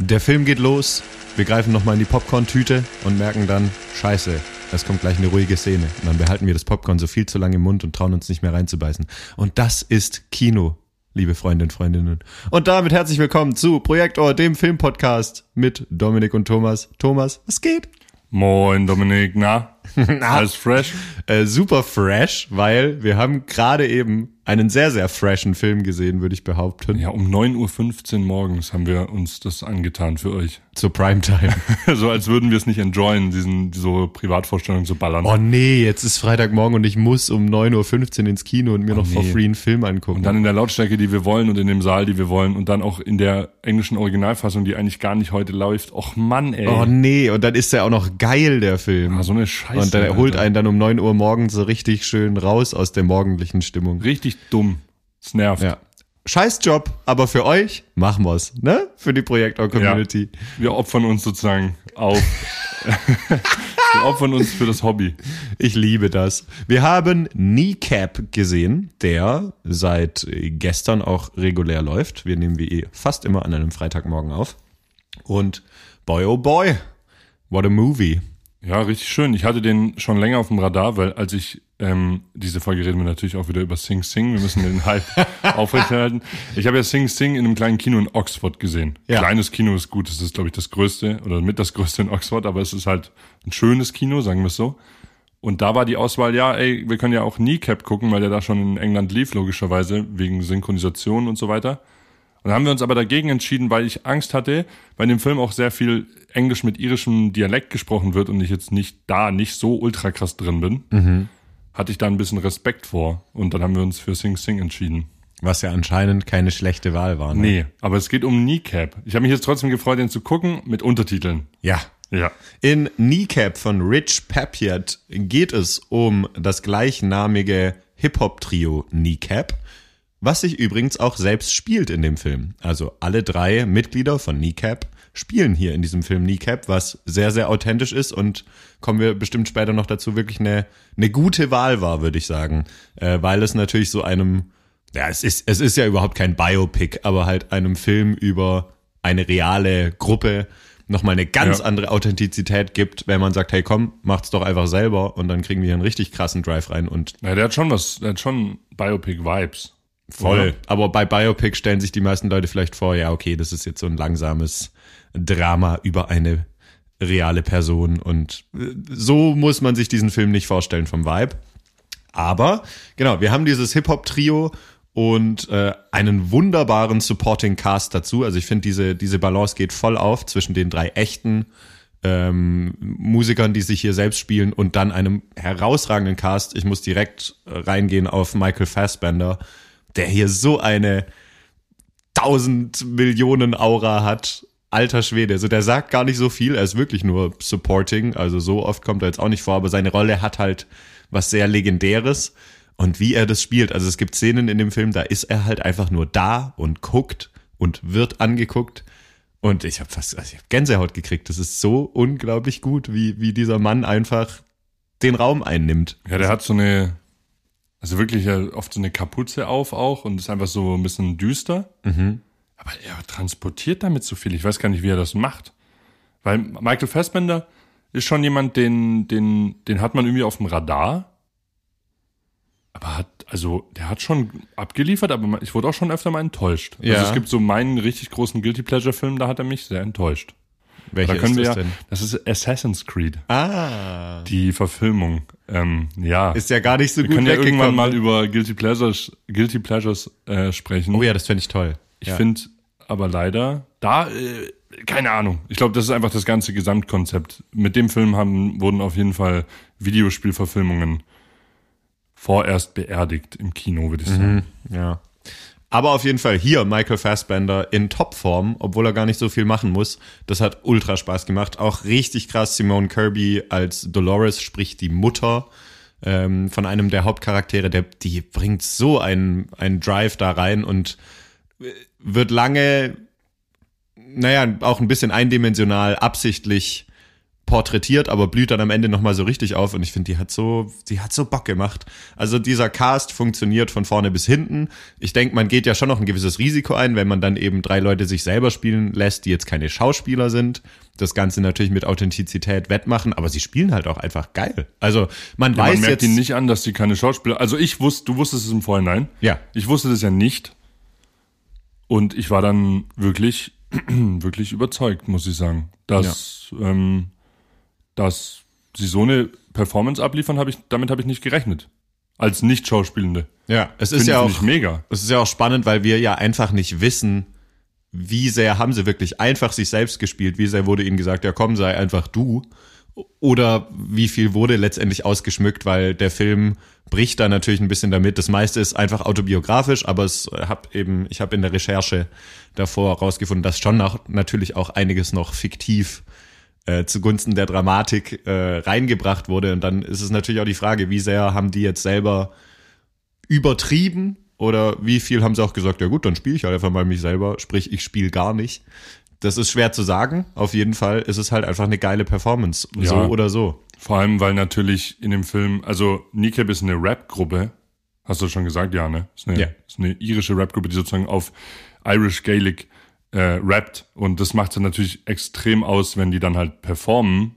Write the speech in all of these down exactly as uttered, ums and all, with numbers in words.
Der Film geht los, wir greifen nochmal in die Popcorn-Tüte und merken dann, scheiße, es kommt gleich eine ruhige Szene. Und dann behalten wir das Popcorn so viel zu lange im Mund und trauen uns nicht mehr reinzubeißen. Und das ist Kino, liebe Freundinnen und Freundinnen. Und damit herzlich willkommen zu Projektor, dem Filmpodcast mit Dominik und Thomas. Thomas, was geht? Moin Dominik, na? na Alles fresh? Äh, super fresh, weil wir haben gerade eben einen sehr, sehr freshen Film gesehen, würde ich behaupten. Ja, um neun Uhr fünfzehn morgens haben wir uns das angetan für euch. Zur Primetime. So als würden wir es nicht enjoyen, diesen so Privatvorstellungen zu ballern. Oh nee, jetzt ist Freitagmorgen und ich muss um neun Uhr fünfzehn ins Kino und mir oh noch nee. for free einen Film angucken. Und dann in der Lautstärke, die wir wollen und in dem Saal, die wir wollen und dann auch in der englischen Originalfassung, die eigentlich gar nicht heute läuft. Och Mann, ey. Oh nee, und dann ist der auch noch geil, der Film. Ah, so eine Scheiße. Und dann holt Alter. einen dann um neun Uhr morgens so richtig schön raus aus der morgendlichen Stimmung. Richtig dumm. Es nervt. Ja. Scheißjob, aber für euch machen wir's, ne? Für die Projektor-Community. Ja. Wir opfern uns sozusagen auf. Wir opfern uns für das Hobby. Ich liebe das. Wir haben Kneecap gesehen, der seit gestern auch regulär läuft. Wir nehmen wie eh fast immer an einem Freitagmorgen auf. Und boy oh boy, what a movie. Ja, richtig schön. Ich hatte den schon länger auf dem Radar, weil als ich, ähm, diese Folge reden wir natürlich auch wieder über Sing Sing. Wir müssen den Hype aufrechterhalten. Ich habe ja Sing Sing in einem kleinen Kino in Oxford gesehen. Ja. Kleines Kino ist gut. Das ist, glaube ich, das größte oder mit das größte in Oxford, aber es ist halt ein schönes Kino, sagen wir es so. Und da war die Auswahl, ja, ey, wir können ja auch Kneecap gucken, weil der da schon in England lief, logischerweise, wegen Synchronisation und so weiter. Und dann haben wir uns aber dagegen entschieden, weil ich Angst hatte, weil in dem Film auch sehr viel Englisch mit irischem Dialekt gesprochen wird und ich jetzt nicht da nicht so ultra krass drin bin, mhm. hatte ich da ein bisschen Respekt vor. Und dann haben wir uns für Sing Sing entschieden. Was ja anscheinend keine schlechte Wahl war. Ne? Nee, aber es geht um Kneecap. Ich habe mich jetzt trotzdem gefreut, den zu gucken mit Untertiteln. Ja. Ja. In Kneecap von Rich Papiat geht es um das gleichnamige Hip-Hop-Trio Kneecap, was sich übrigens auch selbst spielt in dem Film. Also alle drei Mitglieder von Kneecap spielen hier in diesem Film Kneecap, was sehr, sehr authentisch ist und kommen wir bestimmt später noch dazu, wirklich eine, eine gute Wahl war, würde ich sagen. Äh, weil es natürlich so einem, ja, es ist, es ist ja überhaupt kein Biopic, aber halt einem Film über eine reale Gruppe nochmal eine ganz ja. andere Authentizität gibt, wenn man sagt, hey komm, macht's doch einfach selber und dann kriegen wir hier einen richtig krassen Drive rein. Und ja, der hat schon was, der hat schon Biopic-Vibes. Voll. Oder? Aber bei Biopic stellen sich die meisten Leute vielleicht vor, ja, okay, das ist jetzt so ein langsames Drama über eine reale Person und so muss man sich diesen Film nicht vorstellen vom Vibe. Aber, genau, wir haben dieses Hip-Hop-Trio und äh, einen wunderbaren Supporting Cast dazu. Also ich finde, diese, diese Balance geht voll auf zwischen den drei echten ähm, Musikern, die sich hier selbst spielen und dann einem herausragenden Cast. Ich muss direkt reingehen auf Michael Fassbender, der hier so eine tausend Millionen Aura hat. Alter Schwede. Also der sagt gar nicht so viel, er ist wirklich nur supporting, also so oft kommt er jetzt auch nicht vor, aber seine Rolle hat halt was sehr Legendäres und wie er das spielt. Also es gibt Szenen in dem Film, da ist er halt einfach nur da und guckt und wird angeguckt und ich habe fast also ich hab Gänsehaut gekriegt. Das ist so unglaublich gut, wie, wie dieser Mann einfach den Raum einnimmt. Ja, der hat so eine Also wirklich ja oft so eine Kapuze auf auch und ist einfach so ein bisschen düster. Mhm. Aber er transportiert damit so viel. Ich weiß gar nicht, wie er das macht. Weil Michael Fassbender ist schon jemand, den, den, den hat man irgendwie auf dem Radar. Aber hat, also, der hat schon abgeliefert, aber ich wurde auch schon öfter mal enttäuscht. Ja. Also es gibt so meinen richtig großen Guilty Pleasure Film, da hat er mich sehr enttäuscht. Welcher da können ist das wir ja, denn? Das ist Assassin's Creed. Ah. Die Verfilmung. Ähm, ja. Ist ja gar nicht so wir gut können ja irgendwann weggekommen. mal über Guilty Pleasures, Guilty Pleasures äh, sprechen. Oh ja, das fände ich toll. Ich ja. finde aber leider, da, äh, keine Ahnung. Ich glaube, das ist einfach das ganze Gesamtkonzept. Mit dem Film haben, wurden auf jeden Fall Videospielverfilmungen vorerst beerdigt im Kino, würde ich sagen. Mhm, ja. Aber auf jeden Fall hier Michael Fassbender in Topform, obwohl er gar nicht so viel machen muss. Das hat ultra Spaß gemacht. Auch richtig krass Simone Kirby als Dolores, sprich die Mutter ähm, von einem der Hauptcharaktere. Der, die bringt so einen, einen Drive da rein und wird lange, naja, auch ein bisschen eindimensional, absichtlich porträtiert, aber blüht dann am Ende nochmal so richtig auf und ich finde, die hat so, die hat so Bock gemacht. Also dieser Cast funktioniert von vorne bis hinten. Ich denke, man geht ja schon noch ein gewisses Risiko ein, wenn man dann eben drei Leute sich selber spielen lässt, die jetzt keine Schauspieler sind. Das Ganze natürlich mit Authentizität wettmachen, aber sie spielen halt auch einfach geil. Also man ja, weiß man merkt jetzt ihnen nicht an, dass die keine Schauspieler, also ich wusste, du wusstest es im Vorhinein. Ja. Ich wusste das ja nicht. Und ich war dann wirklich, wirklich überzeugt, muss ich sagen, dass, ja. ähm, dass sie so eine Performance abliefern, habe ich, damit habe ich nicht gerechnet. Als Nicht-Schauspielende. Ja, es ist Find, ja auch, ich mega. Es ist ja auch spannend, weil wir ja einfach nicht wissen, wie sehr haben sie wirklich einfach sich selbst gespielt, wie sehr wurde ihnen gesagt, ja komm, sei einfach du. Oder wie viel wurde letztendlich ausgeschmückt, weil der Film bricht da natürlich ein bisschen damit. Das meiste ist einfach autobiografisch, aber es hab eben, ich habe in der Recherche davor herausgefunden, dass schon noch, natürlich auch einiges noch fiktiv äh, zugunsten der Dramatik äh, reingebracht wurde. Und dann ist es natürlich auch die Frage, wie sehr haben die jetzt selber übertrieben oder wie viel haben sie auch gesagt, ja gut, dann spiele ich halt einfach mal mich selber, sprich ich spiele gar nicht. Das ist schwer zu sagen. Auf jeden Fall ist es halt einfach eine geile Performance. So ja, oder so. Vor allem, weil natürlich in dem Film, also Kneecap ist eine Rap-Gruppe. Hast du schon gesagt? Ja, ne? Ist eine, ja. ist eine irische Rap-Gruppe, die sozusagen auf Irish Gaelic äh, rappt. Und das macht es natürlich extrem aus, wenn die dann halt performen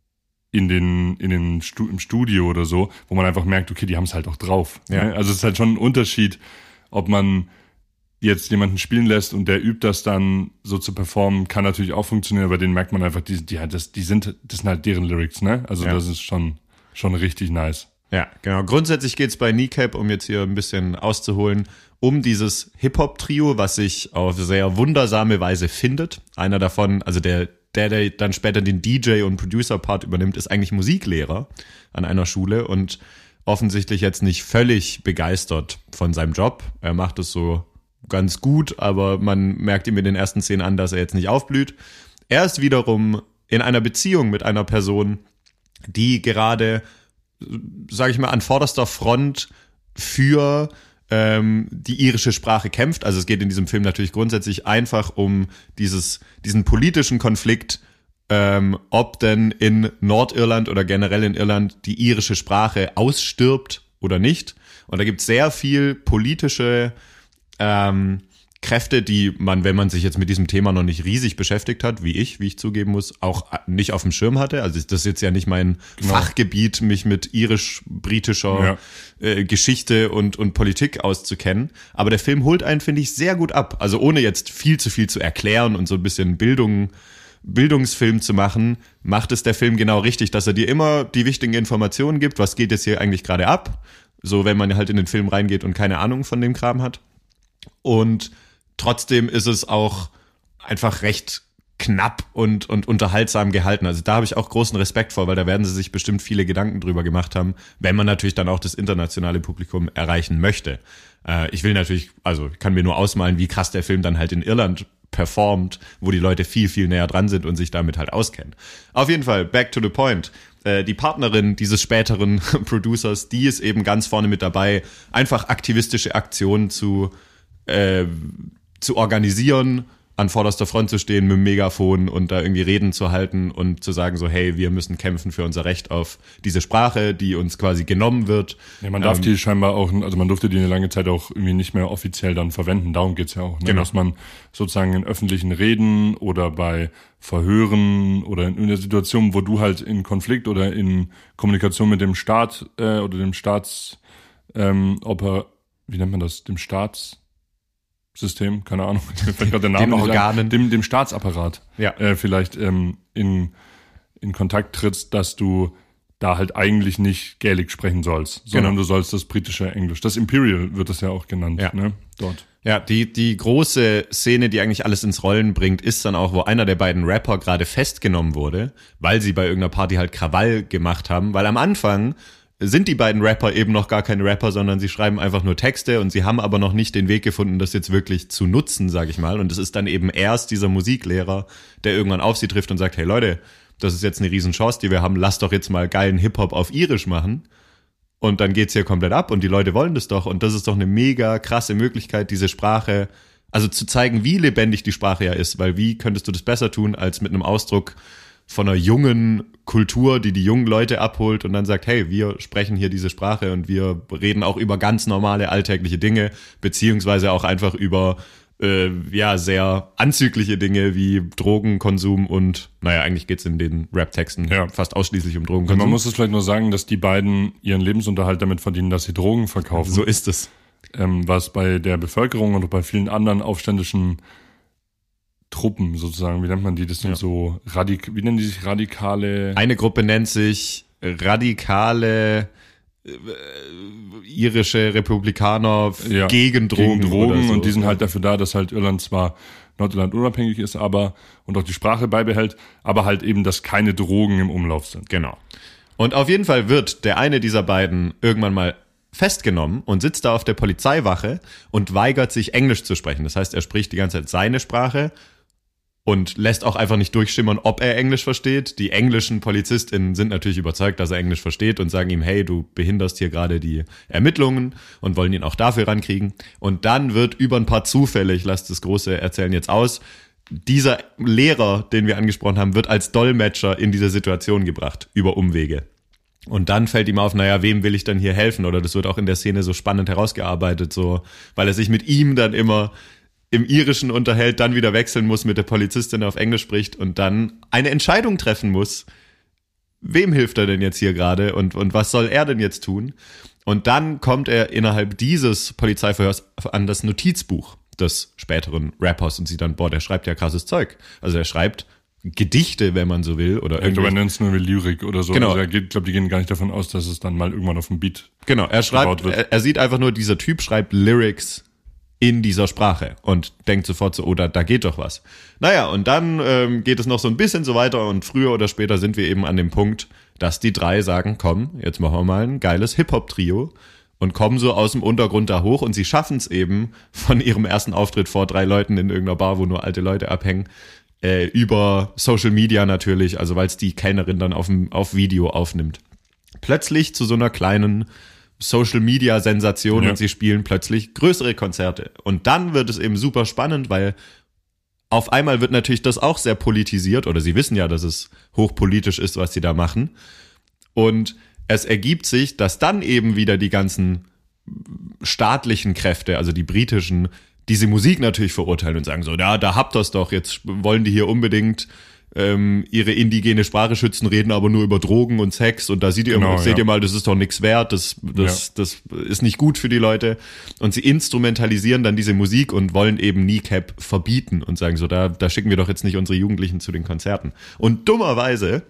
in den, in den Stu- im Studio oder so, wo man einfach merkt, okay, die haben es halt auch drauf. Ja. Ne? Also es ist halt schon ein Unterschied, ob man jetzt jemanden spielen lässt und der übt das dann so zu performen, kann natürlich auch funktionieren, aber den merkt man einfach, die, die, das, die sind, das sind halt deren Lyrics, ne? Also ja. Das ist schon, schon richtig nice. Ja, genau. Grundsätzlich geht's bei Kneecap, um jetzt hier ein bisschen auszuholen, um dieses Hip-Hop-Trio, was sich auf sehr wundersame Weise findet. Einer davon, also der, der, der dann später den D J und Producer-Part übernimmt, ist eigentlich Musiklehrer an einer Schule und offensichtlich jetzt nicht völlig begeistert von seinem Job. Er macht es so ganz gut, aber man merkt ihm in den ersten Szenen an, dass er jetzt nicht aufblüht. Er ist wiederum in einer Beziehung mit einer Person, die gerade, sage ich mal, an vorderster Front für ähm, die irische Sprache kämpft. Also es geht in diesem Film natürlich grundsätzlich einfach um dieses, diesen politischen Konflikt, ähm, ob denn in Nordirland oder generell in Irland die irische Sprache ausstirbt oder nicht. Und da gibt es sehr viel politische Ähm, Kräfte, die man, wenn man sich jetzt mit diesem Thema noch nicht riesig beschäftigt hat, wie ich, wie ich zugeben muss, auch nicht auf dem Schirm hatte. Also das ist jetzt ja nicht mein genau. Fachgebiet, mich mit irisch-britischer ja. äh, Geschichte und, und Politik auszukennen. Aber der Film holt einen, finde ich, sehr gut ab. Also ohne jetzt viel zu viel zu erklären und so ein bisschen Bildung, Bildungsfilm zu machen, macht es der Film genau richtig, dass er dir immer die wichtigen Informationen gibt. Was geht jetzt hier eigentlich gerade ab? So, wenn man halt in den Film reingeht und keine Ahnung von dem Kram hat. Und trotzdem ist es auch einfach recht knapp und, und unterhaltsam gehalten. Also da habe ich auch großen Respekt vor, weil da werden sie sich bestimmt viele Gedanken drüber gemacht haben, wenn man natürlich dann auch das internationale Publikum erreichen möchte. Äh, ich will natürlich, also ich kann mir nur ausmalen, wie krass der Film dann halt in Irland performt, wo die Leute viel, viel näher dran sind und sich damit halt auskennen. Auf jeden Fall, back to the point. Äh, die Partnerin dieses späteren Producers, die ist eben ganz vorne mit dabei, einfach aktivistische Aktionen zu Äh, zu organisieren, an vorderster Front zu stehen mit dem Megafon und da irgendwie Reden zu halten und zu sagen so, hey, wir müssen kämpfen für unser Recht auf diese Sprache, die uns quasi genommen wird. Ja, man darf ähm, die scheinbar auch, also man durfte die eine lange Zeit auch irgendwie nicht mehr offiziell dann verwenden, darum geht's ja auch, ne? Genau. Dass man sozusagen in öffentlichen Reden oder bei Verhören oder in einer Situation, wo du halt in Konflikt oder in Kommunikation mit dem Staat äh, oder dem Staats ähm, Oper, wie nennt man das, dem Staats System, keine Ahnung, mir fällt gerade der Name dem Organen, an, dem, dem Staatsapparat ja. äh, vielleicht ähm, in, in Kontakt trittst, dass du da halt eigentlich nicht Gaelic sprechen sollst, sondern genau. Du sollst das britische Englisch. Das Imperial wird das ja auch genannt, ja. ne? Dort. Ja, die, die große Szene, die eigentlich alles ins Rollen bringt, ist dann auch, wo einer der beiden Rapper gerade festgenommen wurde, weil sie bei irgendeiner Party halt Krawall gemacht haben, weil am Anfang sind die beiden Rapper eben noch gar keine Rapper, sondern sie schreiben einfach nur Texte und sie haben aber noch nicht den Weg gefunden, das jetzt wirklich zu nutzen, sag ich mal. Und es ist dann eben erst dieser Musiklehrer, der irgendwann auf sie trifft und sagt, hey Leute, das ist jetzt eine Riesenchance, die wir haben, lasst doch jetzt mal geilen Hip-Hop auf Irisch machen. Und dann geht's hier komplett ab und die Leute wollen das doch. Und das ist doch eine mega krasse Möglichkeit, diese Sprache, also zu zeigen, wie lebendig die Sprache ja ist, weil wie könntest du das besser tun, als mit einem Ausdruck von einer jungen Kultur, die die jungen Leute abholt und dann sagt, hey, wir sprechen hier diese Sprache und wir reden auch über ganz normale alltägliche Dinge, beziehungsweise auch einfach über äh, ja sehr anzügliche Dinge wie Drogenkonsum und, naja, eigentlich geht's in den Rap-Texten ja. fast ausschließlich um Drogenkonsum. Man muss es vielleicht nur sagen, dass die beiden ihren Lebensunterhalt damit verdienen, dass sie Drogen verkaufen. So ist es. Ähm, was bei der Bevölkerung und bei vielen anderen aufständischen Truppen sozusagen, wie nennt man die? Das sind ja. so radik, wie nennen die sich radikale? Eine Gruppe nennt sich radikale äh, irische Republikaner ja, gegen Drogen. Gegen Drogen so. Und die sind halt dafür da, dass halt Irland zwar Nordirland unabhängig ist, aber und auch die Sprache beibehält, aber halt eben, dass keine Drogen im Umlauf sind. Genau. Und auf jeden Fall wird der eine dieser beiden irgendwann mal festgenommen und sitzt da auf der Polizeiwache und weigert sich, Englisch zu sprechen. Das heißt, er spricht die ganze Zeit seine Sprache und lässt auch einfach nicht durchschimmern, ob er Englisch versteht. Die englischen PolizistInnen sind natürlich überzeugt, dass er Englisch versteht und sagen ihm, hey, du behinderst hier gerade die Ermittlungen und wollen ihn auch dafür rankriegen. Und dann wird über ein paar Zufälle, ich lasse das große Erzählen jetzt aus, dieser Lehrer, den wir angesprochen haben, wird als Dolmetscher in diese Situation gebracht, über Umwege. Und dann fällt ihm auf, naja, wem will ich dann hier helfen? Oder das wird auch in der Szene so spannend herausgearbeitet, so, weil er sich mit ihm dann immer im Irischen unterhält, dann wieder wechseln muss mit der Polizistin, der auf Englisch spricht und dann eine Entscheidung treffen muss. Wem hilft er denn jetzt hier gerade und, und was soll er denn jetzt tun? Und dann kommt er innerhalb dieses Polizeiverhörs an das Notizbuch des späteren Rappers und sieht dann, boah, der schreibt ja krasses Zeug. Also er schreibt Gedichte, wenn man so will. Oder ich glaube, er nennt es nur wie Lyrik oder so. Genau. Also ich glaube, die gehen gar nicht davon aus, dass es dann mal irgendwann auf dem Beat Genau, er schreibt, er, er sieht einfach nur, dieser Typ schreibt Lyrics in dieser Sprache und denkt sofort so, oh, da, da geht doch was. Naja, und dann ähm, geht es noch so ein bisschen so weiter und früher oder später sind wir eben an dem Punkt, dass die drei sagen, komm, jetzt machen wir mal ein geiles Hip-Hop-Trio und kommen so aus dem Untergrund da hoch und sie schaffen es eben von ihrem ersten Auftritt vor drei Leuten in irgendeiner Bar, wo nur alte Leute abhängen, äh, über Social Media natürlich, also weil es die Kellnerin dann auf, dem, auf Video aufnimmt. Plötzlich zu so einer kleinen Social-Media-Sensation ja. und sie spielen plötzlich größere Konzerte. Und dann wird es eben super spannend, weil auf einmal wird natürlich das auch sehr politisiert, oder sie wissen ja, dass es hochpolitisch ist, was sie da machen. Und es ergibt sich, dass dann eben wieder die ganzen staatlichen Kräfte, also die britischen, diese Musik natürlich verurteilen und sagen so, ja, da habt ihr's doch, jetzt wollen die hier unbedingt ähm, ihre indigene Sprache schützen, reden aber nur über Drogen und Sex und da seht ihr, genau, seht ja. ihr mal, das ist doch nichts wert, das, das, ja. das ist nicht gut für die Leute und sie instrumentalisieren dann diese Musik und wollen eben Kneecap verbieten und sagen so, da, da schicken wir doch jetzt nicht unsere Jugendlichen zu den Konzerten. Und dummerweise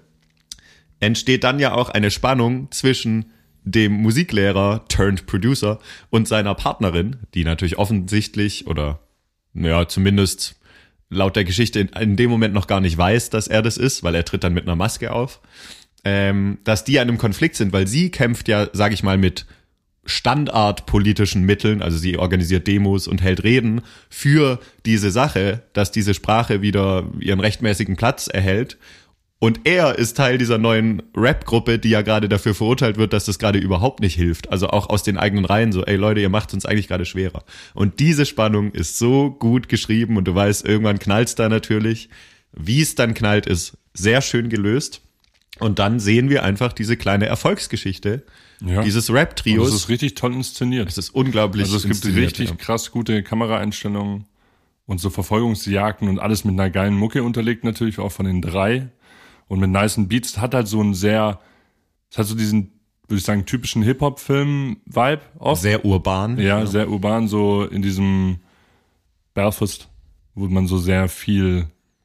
entsteht dann ja auch eine Spannung zwischen dem Musiklehrer turned Producer und seiner Partnerin, die natürlich offensichtlich oder ja zumindest laut der Geschichte in, in dem Moment noch gar nicht weiß, dass er das ist, weil er tritt dann mit einer Maske auf, ähm, dass die an einem Konflikt sind, weil sie kämpft ja, sag ich mal, mit standardpolitischen Mitteln, also sie organisiert Demos und hält Reden für diese Sache, dass diese Sprache wieder ihren rechtmäßigen Platz erhält. Und er ist Teil dieser neuen Rap-Gruppe, die ja gerade dafür verurteilt wird, dass das gerade überhaupt nicht hilft. Also auch aus den eigenen Reihen so, ey Leute, ihr macht uns eigentlich gerade schwerer. Und diese Spannung ist so gut geschrieben und du weißt, irgendwann knallt's da natürlich. Wie es dann knallt, ist sehr schön gelöst. Und dann sehen wir einfach diese kleine Erfolgsgeschichte ja. dieses Rap-Trios. Das ist richtig toll inszeniert. Es ist unglaublich Also es gibt richtig ja. krass gute Kameraeinstellungen und so Verfolgungsjagden und alles mit einer geilen Mucke unterlegt natürlich, auch von den drei. Und mit nicen Beats hat halt so einen sehr, es hat so diesen, würde ich sagen, typischen Hip-Hop-Film-Vibe oft. Sehr urban. Ja, ja, sehr urban, so in diesem Belfast, wo man so sehr viel,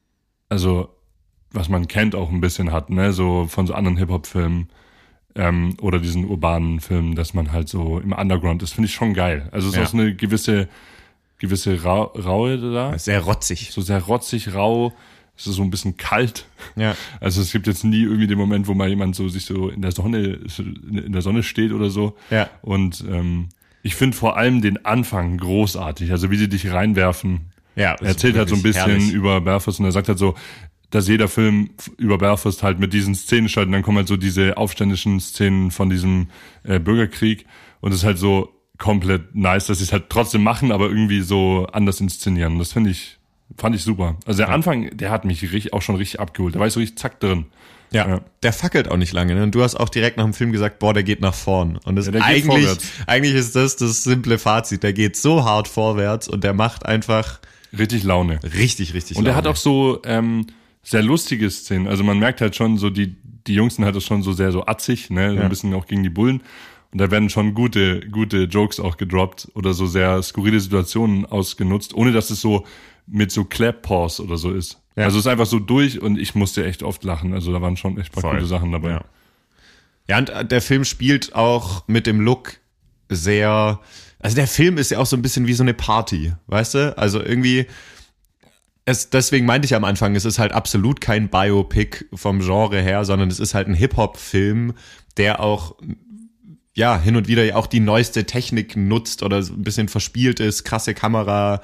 also was man kennt auch ein bisschen hat, ne, so von so anderen Hip-Hop-Filmen ähm, oder diesen urbanen Filmen, dass man halt so im Underground ist, finde ich schon geil. Also es ist ja. auch so eine gewisse, gewisse Ra- Raue da. Sehr rotzig. So sehr rotzig, rau. Es ist so ein bisschen kalt. Ja. Also es gibt jetzt nie irgendwie den Moment, wo mal jemand so sich so in der Sonne in der Sonne steht oder so. Ja. Und ähm, ich finde vor allem den Anfang großartig. Also wie sie dich reinwerfen. Ja. Er erzählt halt so ein bisschen herrlich über Belfast und er sagt halt so, dass jeder Film über Belfast halt mit diesen Szenen startet. Und dann kommen halt so diese aufständischen Szenen von diesem äh, Bürgerkrieg. Und es ist halt so komplett nice, dass sie es halt trotzdem machen, aber irgendwie so anders inszenieren. Das finde ich Fand ich super. Also der Ja. Anfang, der hat mich richtig, auch schon richtig abgeholt. Da war ich so richtig zack drin. Ja, Ja. der fackelt auch nicht lange. Ne? Und du hast auch direkt nach dem Film gesagt, boah, der geht nach vorn. Und das Ja, der geht eigentlich, vorwärts. eigentlich ist das das simple Fazit. Der geht so hart vorwärts und der macht einfach Richtig Laune. richtig, richtig Und er hat Laune. auch so ähm, sehr lustige Szenen. Also man merkt halt schon so, die, die Jungs sind halt schon so sehr so atzig, ne? So Ja. ein bisschen auch gegen die Bullen. Und da werden schon gute, gute Jokes auch gedroppt oder so sehr skurrile Situationen ausgenutzt, ohne dass es so mit so Clap-Pause oder so ist. Ja. Also es ist einfach so durch und ich musste echt oft lachen. Also da waren schon echt ein paar Voll. coole Sachen dabei. Ja. Ja, und der Film spielt auch mit dem Look sehr, also der Film ist ja auch so ein bisschen wie so eine Party, weißt du? Also irgendwie, es, deswegen meinte ich am Anfang, es ist halt absolut kein Biopic vom Genre her, sondern es ist halt ein Hip-Hop-Film, der auch, ja, hin und wieder ja auch die neueste Technik nutzt oder so ein bisschen verspielt ist, krasse Kamera,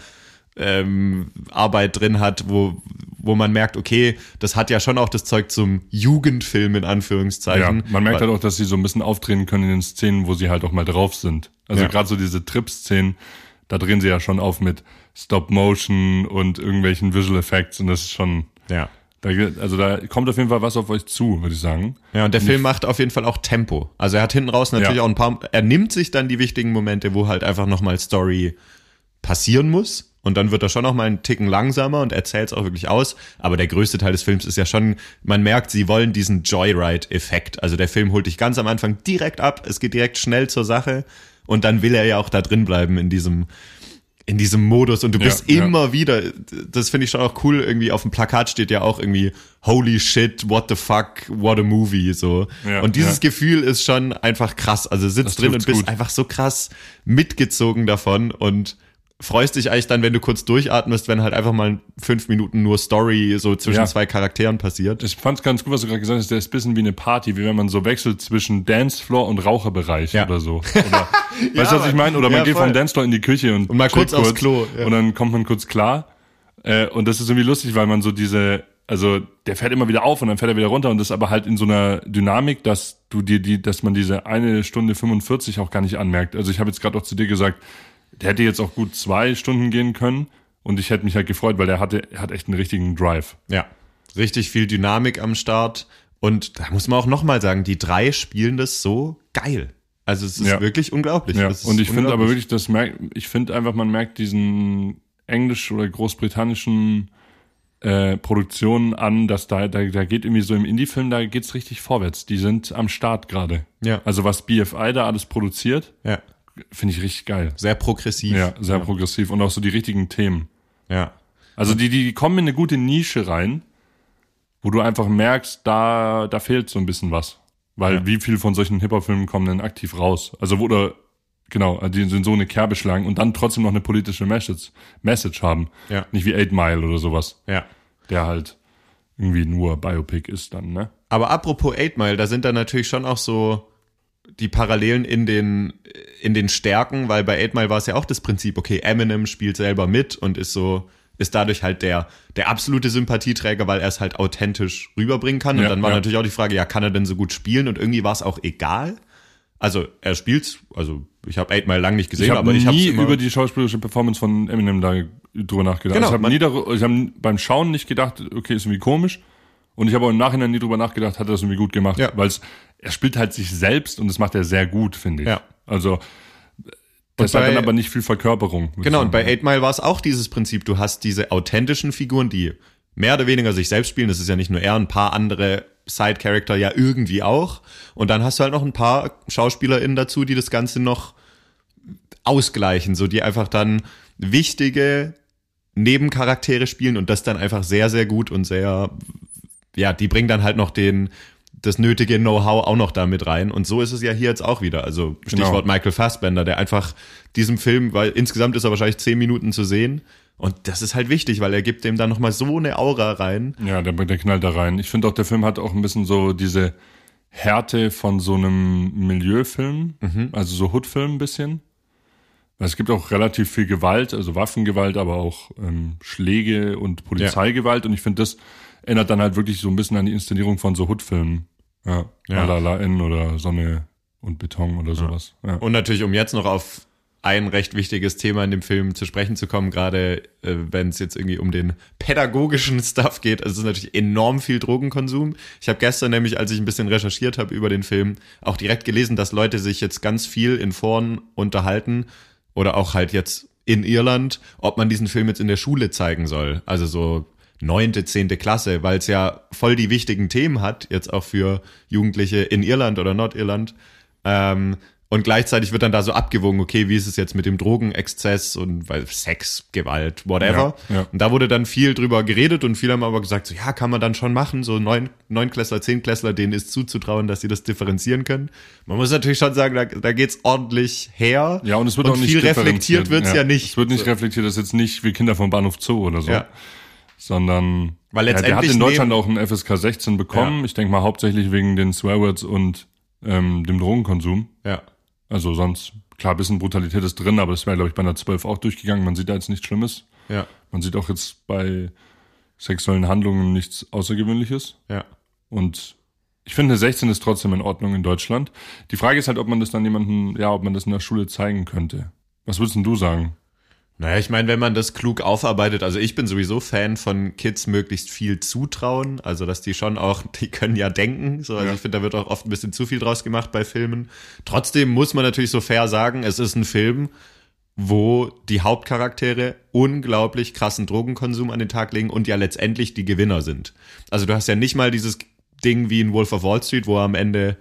ähm, Arbeit drin hat, wo, wo man merkt, okay, das hat ja schon auch das Zeug zum Jugendfilm in Ja, Anführungszeichen. man merkt Weil- halt auch, dass sie so ein bisschen aufdrehen können in den Szenen, wo sie halt auch mal drauf sind. Also Ja. gerade so diese Trip-Szenen, da drehen sie ja schon auf mit Stop-Motion und irgendwelchen Visual Effects und das ist schon, ja. da, also da kommt auf jeden Fall was auf euch zu, würde ich sagen. Ja, und der Film macht auf jeden Fall auch Tempo. Also er hat hinten raus natürlich Ja. auch ein paar, er nimmt sich dann die wichtigen Momente, wo halt einfach nochmal Story passieren muss. Und dann wird er schon noch mal einen Ticken langsamer und erzählt es auch wirklich aus. Aber der größte Teil des Films ist ja schon, man merkt, sie wollen diesen Joyride-Effekt. Also der Film holt dich ganz am Anfang direkt ab, es geht direkt schnell zur Sache. Und dann will er ja auch da drin bleiben in diesem, in diesem Modus. Und du Ja, bist ja. immer wieder, das finde ich schon auch cool, irgendwie auf dem Plakat steht ja auch irgendwie holy shit, what the fuck, what a movie, so. Ja, und dieses ja. Gefühl ist schon einfach krass. Also Das sitzt drin und trifft's bist gut. einfach so krass mitgezogen davon und freust dich eigentlich dann, wenn du kurz durchatmest, wenn halt einfach mal fünf Minuten nur Story so zwischen Ja. zwei Charakteren passiert. Ich fand's ganz gut, was du gerade gesagt hast, der ist ein bisschen wie eine Party, wie wenn man so wechselt zwischen Dancefloor und Raucherbereich Ja. oder so. Oder, weißt du, was ich meine? Oder man Ja, geht voll. vom Dancefloor in die Küche und, Und mal chillt kurz aufs Klo, ja. Und dann kommt man kurz klar. Äh, und das ist irgendwie lustig, weil man so diese, also der fährt immer wieder auf und dann fährt er wieder runter und das ist aber halt in so einer Dynamik, dass du dir die, dass man diese eine Stunde fünfundvierzig auch gar nicht anmerkt. Also ich habe jetzt gerade auch zu dir gesagt, der hätte jetzt auch gut zwei Stunden gehen können und ich hätte mich halt gefreut, weil der hatte, er hat echt einen richtigen Drive. Ja, richtig viel Dynamik am Start. Und da muss man auch nochmal sagen, die drei spielen das so geil. Also es ist Ja. wirklich unglaublich. Ja, Das ist und ich finde aber unglaublich. wirklich, das merkt, ich finde einfach, man merkt diesen englisch- oder großbritannischen äh, Produktionen an, dass da, da, da geht irgendwie so im Indie-Film, da geht's richtig vorwärts. Die sind am Start gerade. Ja. Also was B F I da alles produziert, Ja, finde ich richtig geil. sehr progressiv. Ja, sehr progressiv und auch so die richtigen Themen. Ja. Also die, die kommen in eine gute Nische rein, wo du einfach merkst, da, da fehlt so ein bisschen was. Weil Ja. wie viel von solchen Hip-Hop-Filmen kommen denn aktiv raus? Also wo oder genau, die sind so eine Kerbe schlagen und dann trotzdem noch eine politische Message, Message haben. Ja. Nicht wie Eight Mile oder sowas, Ja. der halt irgendwie nur Biopic ist dann, ne? Aber apropos Eight Mile, da sind dann natürlich schon auch so die Parallelen in den, in den Stärken, weil bei Eight Mile war es ja auch das Prinzip, okay, Eminem spielt selber mit und ist so, ist dadurch halt der, der absolute Sympathieträger, weil er es halt authentisch rüberbringen kann. Und Ja, dann war ja. natürlich auch die Frage, ja, kann er denn so gut spielen? Und irgendwie war es auch egal. Also er spielt's, also ich habe Eight Mile lang nicht gesehen, Ich habe aber ich habe nie immer über die schauspielerische Performance von Eminem da drüber nachgedacht. Genau, ich habe man- nie darüber, ich habe beim Schauen nicht gedacht, okay, ist irgendwie komisch. Und ich habe auch im Nachhinein nie drüber nachgedacht, hat er das irgendwie gut gemacht. Ja. Weil es, er spielt halt sich selbst und das macht er sehr gut, finde ich. Ja. Also das hat bei- dann aber nicht viel Verkörperung. würd ich Genau, und sagen. bei Eight Mile war es auch dieses Prinzip, du hast diese authentischen Figuren, die mehr oder weniger sich selbst spielen, das ist ja nicht nur er, ein paar andere Side-Character ja irgendwie auch. Und dann hast du halt noch ein paar SchauspielerInnen dazu, die das Ganze noch ausgleichen, so die einfach dann wichtige Nebencharaktere spielen und das dann einfach sehr, sehr gut und sehr, ja, die bringen dann halt noch den das nötige Know-how auch noch da mit rein. Und so ist es ja hier jetzt auch wieder. Also Stichwort Genau. Michael Fassbender, der einfach diesem Film, weil insgesamt ist er wahrscheinlich zehn Minuten zu sehen. Und das ist halt wichtig, weil er gibt dem dann nochmal so eine Aura rein. Ja, der, der knallt da rein. Ich finde auch, der Film hat auch ein bisschen so diese Härte von so einem Milieufilm, also so Hood-Film ein bisschen. Weil es gibt auch relativ viel Gewalt, also Waffengewalt, aber auch ähm, Schläge und Polizeigewalt. Und ich finde, das erinnert dann halt wirklich so ein bisschen an die Inszenierung von so Hood-Filmen. Ja, Ja. La La N oder Sonne und Beton oder sowas. Ja. Und natürlich, um jetzt noch auf ein recht wichtiges Thema in dem Film zu sprechen zu kommen, gerade äh, wenn es jetzt irgendwie um den pädagogischen Stuff geht. Also es ist natürlich enorm viel Drogenkonsum. Ich habe gestern nämlich, als ich ein bisschen recherchiert habe über den Film, auch direkt gelesen, dass Leute sich jetzt ganz viel in Foren unterhalten oder auch halt jetzt in Irland, ob man diesen Film jetzt in der Schule zeigen soll. Also so neunte, zehnte Klasse, weil es ja voll die wichtigen Themen hat, jetzt auch für Jugendliche in Irland oder Nordirland. Ähm, Und gleichzeitig wird dann da so abgewogen, okay, wie ist es jetzt mit dem Drogenexzess und weil Sex, Gewalt, whatever. Ja, ja. Und da wurde dann viel drüber geredet und viele haben aber gesagt, so ja, kann man dann schon machen, so neun, Neunklässler, Zehnklässler, denen ist zuzutrauen, dass sie das differenzieren können. Man muss natürlich schon sagen, da, da geht's ordentlich her. Ja, und es wird und auch nicht viel reflektiert wird's ja. ja nicht. Es wird nicht so. reflektiert, das ist jetzt nicht wie Kinder vom Bahnhof Zoo oder so. Ja. Sondern weil ja, der hat in Deutschland auch einen F S K sechzehn bekommen. Ja. Ich denke mal hauptsächlich wegen den Swearwords und ähm, dem Drogenkonsum. Ja. Also sonst, klar, ein bisschen Brutalität ist drin, aber das wäre, glaube ich, bei einer zwölf auch durchgegangen. Man sieht da jetzt nichts Schlimmes. Ja. Man sieht auch jetzt bei sexuellen Handlungen nichts Außergewöhnliches. Ja. Und ich finde, sechzehn ist trotzdem in Ordnung in Deutschland. Die Frage ist halt, ob man das dann jemandem, ja, ob man das in der Schule zeigen könnte. Was würdest denn du sagen? Naja, ich meine, wenn man das klug aufarbeitet, also ich bin sowieso Fan von Kids möglichst viel zutrauen, also dass die schon auch, die können ja denken, so, also ja. ich finde, da wird auch oft ein bisschen zu viel draus gemacht bei Filmen. Trotzdem muss man natürlich so fair sagen, es ist ein Film, wo die Hauptcharaktere unglaublich krassen Drogenkonsum an den Tag legen und ja letztendlich die Gewinner sind. Also du hast ja nicht mal dieses Ding wie in Wolf of Wall Street, wo er am Ende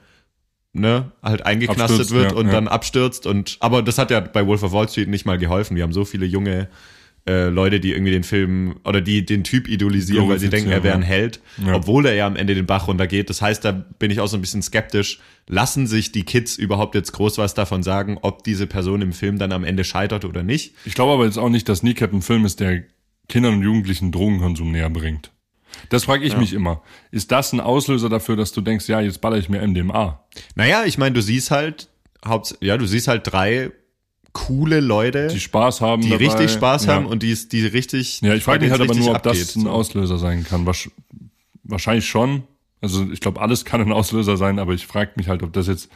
ne, halt eingeknastet abstürzt, wird ja, und ja. dann abstürzt und, aber das hat ja bei Wolf of Wall Street nicht mal geholfen. Wir haben so viele junge äh, Leute, die irgendwie den Film oder die den Typ idolisieren, weil sie denken, er wäre ein Held, ja. obwohl er ja am Ende den Bach runtergeht. Das heißt, da bin ich auch so ein bisschen skeptisch. Lassen sich die Kids überhaupt jetzt groß was davon sagen, ob diese Person im Film dann am Ende scheitert oder nicht? Ich glaube aber jetzt auch nicht, dass Kneecap ein Film ist, der Kindern und Jugendlichen Drogenkonsum näher bringt. Das frage ich ja. mich immer. Ist das ein Auslöser dafür, dass du denkst, ja, jetzt baller ich mir M D M A? Naja, ich meine, du siehst halt, haupt, ja, du siehst halt drei coole Leute, die Spaß haben, die dabei. richtig Spaß ja. haben und die, die richtig. Ja, ich frage mich halt aber nur, ob abgeht, das ein so. Auslöser sein kann. Wahrscheinlich schon. Also ich glaube, alles kann ein Auslöser sein, aber ich frage mich halt, ob das jetzt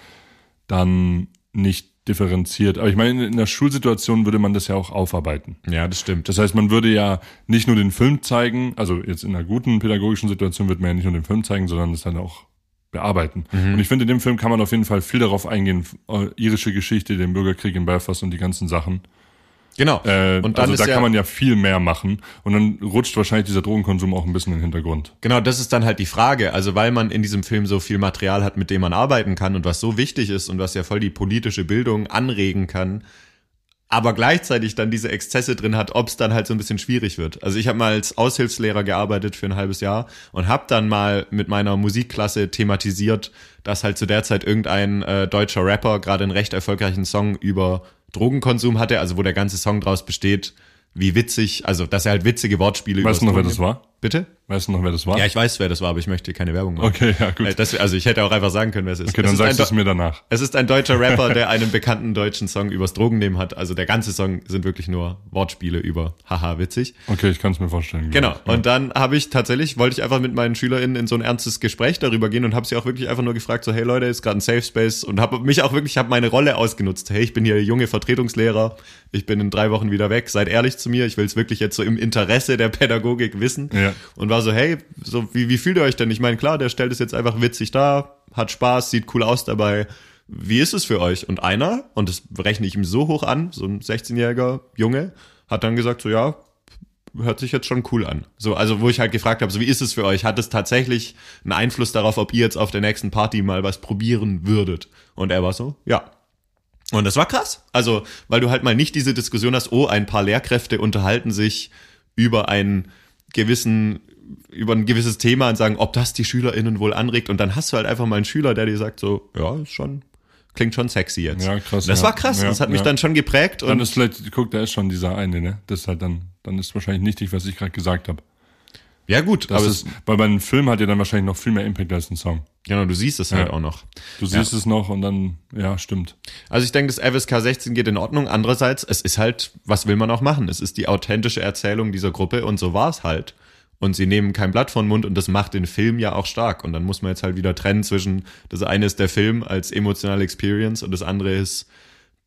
dann nicht differenziert. Aber ich meine, in der Schulsituation würde man das ja auch aufarbeiten. Ja, das stimmt. Das heißt, man würde ja nicht nur den Film zeigen, also jetzt in einer guten pädagogischen Situation würde man ja nicht nur den Film zeigen, sondern das dann auch bearbeiten. Mhm. Und ich finde, in dem Film kann man auf jeden Fall viel darauf eingehen, irische Geschichte, den Bürgerkrieg in Belfast und die ganzen Sachen. Genau. Äh, und dann also ist da ja, kann man ja viel mehr machen und dann rutscht wahrscheinlich dieser Drogenkonsum auch ein bisschen in den Hintergrund. Genau, das ist dann halt die Frage. Also weil man in diesem Film so viel Material hat, mit dem man arbeiten kann und was so wichtig ist und was ja voll die politische Bildung anregen kann, aber gleichzeitig dann diese Exzesse drin hat, ob es dann halt so ein bisschen schwierig wird. Also ich habe mal als Aushilfslehrer gearbeitet für ein halbes Jahr und habe dann mal mit meiner Musikklasse thematisiert, dass halt zu der Zeit irgendein äh, deutscher Rapper gerade einen recht erfolgreichen Song über Drogenkonsum hatte, also wo der ganze Song draus besteht, wie witzig, also dass er halt witzige Wortspiele Weißt du noch, wer das war? Bitte? Weißt du noch, wer das war? Ja, ich weiß, wer das war, aber ich möchte keine Werbung machen. Okay, ja, gut. Das, also ich hätte auch einfach sagen können, wer es ist. Okay, es dann ist sagst du es ein, mir danach. Es ist ein deutscher Rapper, der einen bekannten deutschen Song übers Drogennehmen hat. Also der ganze Song sind wirklich nur Wortspiele über haha, witzig. Okay, ich kann es mir vorstellen. Genau. Ja. Und dann habe ich tatsächlich, wollte ich einfach mit meinen SchülerInnen in so ein ernstes Gespräch darüber gehen und habe sie auch wirklich einfach nur gefragt, so hey Leute, ist gerade ein Safe Space und habe mich auch wirklich, habe meine Rolle ausgenutzt. Hey, ich bin hier junge Vertretungslehrer, ich bin in drei Wochen wieder weg, seid ehrlich zu mir, ich will es wirklich jetzt so im Interesse der Pädagogik wissen. Ja. Und war so, hey, so wie, wie fühlt ihr euch denn? Ich meine, klar, der stellt es jetzt einfach witzig dar, hat Spaß, sieht cool aus dabei. Wie ist es für euch? Und einer, und das rechne ich ihm so hoch an, so ein sechzehnjähriger Junge, hat dann gesagt, so ja, hört sich jetzt schon cool an. So, also wo ich halt gefragt habe, so wie ist es für euch? Hat es tatsächlich einen Einfluss darauf, ob ihr jetzt auf der nächsten Party mal was probieren würdet? Und er war so, ja. Und das war krass. Also, weil du halt mal nicht diese Diskussion hast, oh, ein paar Lehrkräfte unterhalten sich über einen gewissen über ein gewisses Thema und sagen, ob das die SchülerInnen wohl anregt. Und dann hast du halt einfach mal einen Schüler, der dir sagt so, ja, ist schon, klingt schon sexy jetzt. Ja, krass. Das ja. war krass. Ja, das hat mich ja. dann schon geprägt. Dann Und ist vielleicht, guck, da ist schon dieser eine, ne? Das ist halt dann, dann ist wahrscheinlich nichtig, was ich gerade gesagt habe. ja gut, Das aber ist, weil bei einem Film hat ja dann wahrscheinlich noch viel mehr Impact als ein Song. genau, du siehst es halt Ja. auch noch. Du siehst es noch und dann, ja, stimmt. Also ich denke, das F S K sechzehn geht in Ordnung. Andererseits, es ist halt, was will man auch machen? Es ist die authentische Erzählung dieser Gruppe und so war es halt. Und sie nehmen kein Blatt von Mund und das macht den Film ja auch stark. Und dann muss man jetzt halt wieder trennen zwischen, das eine ist der Film als emotionale Experience und das andere ist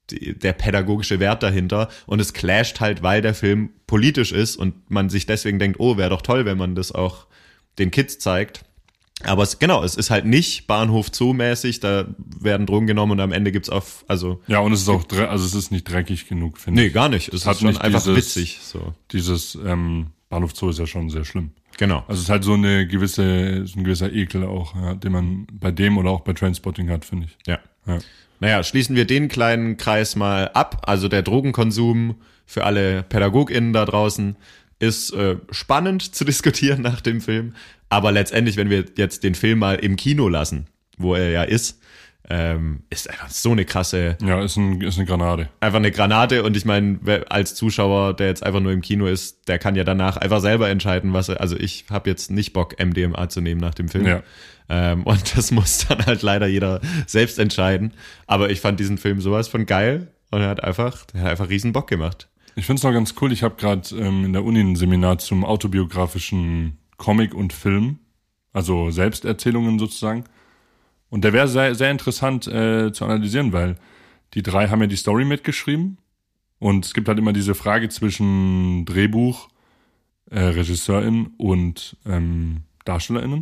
die, der pädagogische Wert dahinter und es clasht halt, weil der Film politisch ist und man sich deswegen denkt, oh, wäre doch toll, wenn man das auch den Kids zeigt. Aber es, genau, es ist halt nicht Bahnhof Zoo-mäßig, da werden Drogen genommen und am Ende gibt's auf, also. Ja, und es ist auch, dre- also es ist nicht dreckig genug, finde ich. Nee, gar nicht. Es hat ist schon nicht einfach dieses- witzig, so. Dieses ähm, Bahnhof Zoo ist ja schon sehr schlimm. Genau. Also es ist halt so eine gewisse, so ein gewisser Ekel auch, ja, den man bei dem oder auch bei Trainspotting hat, finde ich. Ja. Ja. Naja, schließen wir den kleinen Kreis mal ab. Also der Drogenkonsum für alle PädagogInnen da draußen ist äh, spannend zu diskutieren nach dem Film. Aber letztendlich, wenn wir jetzt den Film mal im Kino lassen, wo er ja ist, ähm, ist einfach so eine krasse, Ja, ist, ein, ist eine Granate. einfach eine Granate. Und ich meine, wer- als Zuschauer, der jetzt einfach nur im Kino ist, der kann ja danach einfach selber entscheiden, was er, also ich habe jetzt nicht Bock, M D M A zu nehmen nach dem Film. Ja. Ähm, und das muss dann halt leider jeder selbst entscheiden. Aber ich fand diesen Film sowas von geil und er hat einfach, er hat einfach riesen Bock gemacht. Ich finde es noch ganz cool, ich habe gerade ähm, in der Uni ein Seminar zum autobiografischen Comic und Film, also Selbsterzählungen sozusagen. Und der wäre sehr, sehr interessant äh, zu analysieren, weil die drei haben ja die Story mitgeschrieben und es gibt halt immer diese Frage zwischen Drehbuch, äh, RegisseurInnen und ähm, DarstellerInnen.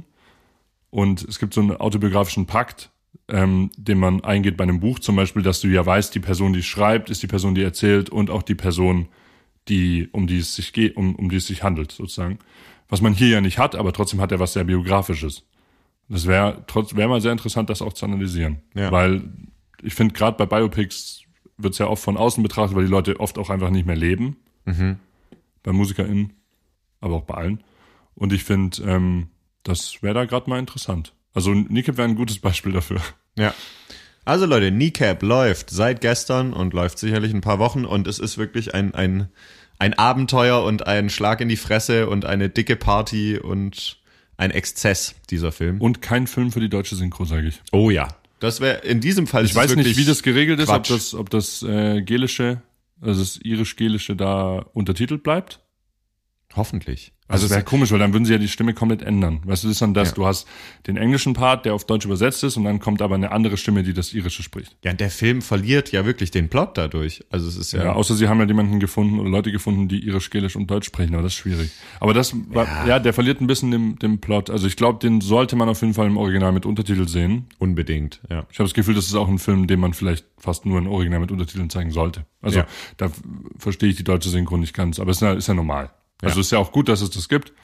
Und es gibt so einen autobiografischen Pakt, ähm, den man eingeht bei einem Buch, zum Beispiel, dass du ja weißt, die Person, die schreibt, ist die Person, die erzählt und auch die Person, die um die es sich geht, um, um die es sich handelt, sozusagen. Was man hier ja nicht hat, aber trotzdem hat er was sehr Biografisches. Das wäre trotz wäre mal sehr interessant, das auch zu analysieren. Ja. Weil ich finde, gerade bei Biopics wird es ja oft von außen betrachtet, weil die Leute oft auch einfach nicht mehr leben. Mhm. Bei MusikerInnen, aber auch bei allen. Und ich finde, ähm, das wäre da gerade mal interessant. Also Kneecap wäre ein gutes Beispiel dafür. Ja. Also Leute, Kneecap läuft seit gestern und läuft sicherlich ein paar Wochen und es ist wirklich ein, ein, ein Abenteuer und ein Schlag in die Fresse und eine dicke Party und ein Exzess, dieser Film. Und kein Film für die deutsche Synchro, sage ich. Oh ja. Das wäre in diesem Fall. Ich ist es weiß nicht, wirklich wie das geregelt ist, ob Quatsch. das, ob das äh, Gelische, also das irisch-gelische da untertitelt bleibt. Hoffentlich. Also Also es wäre es- komisch, weil dann würden sie ja die Stimme komplett ändern. Weißt du, das ist dann das, Ja. du hast den englischen Part, der auf Deutsch übersetzt ist und dann kommt aber eine andere Stimme, die das Irische spricht. Ja, der Film verliert ja wirklich den Plot dadurch. Also es ist ja, Ja, außer sie haben ja jemanden gefunden oder Leute gefunden, die irisch, gelisch und Deutsch sprechen, aber das ist schwierig. Aber das, war, Ja. ja, der verliert ein bisschen den, den Plot. Also ich glaube, den sollte man auf jeden Fall im Original mit Untertitel sehen. unbedingt. Ja. Ich habe das Gefühl, das ist auch ein Film, den man vielleicht fast nur in Original mit Untertiteln zeigen sollte. Also Ja. da f- verstehe ich die deutsche Synchron nicht ganz, aber es ist ja, ist ja normal. Also Ja. ist ja auch gut, dass es das gibt.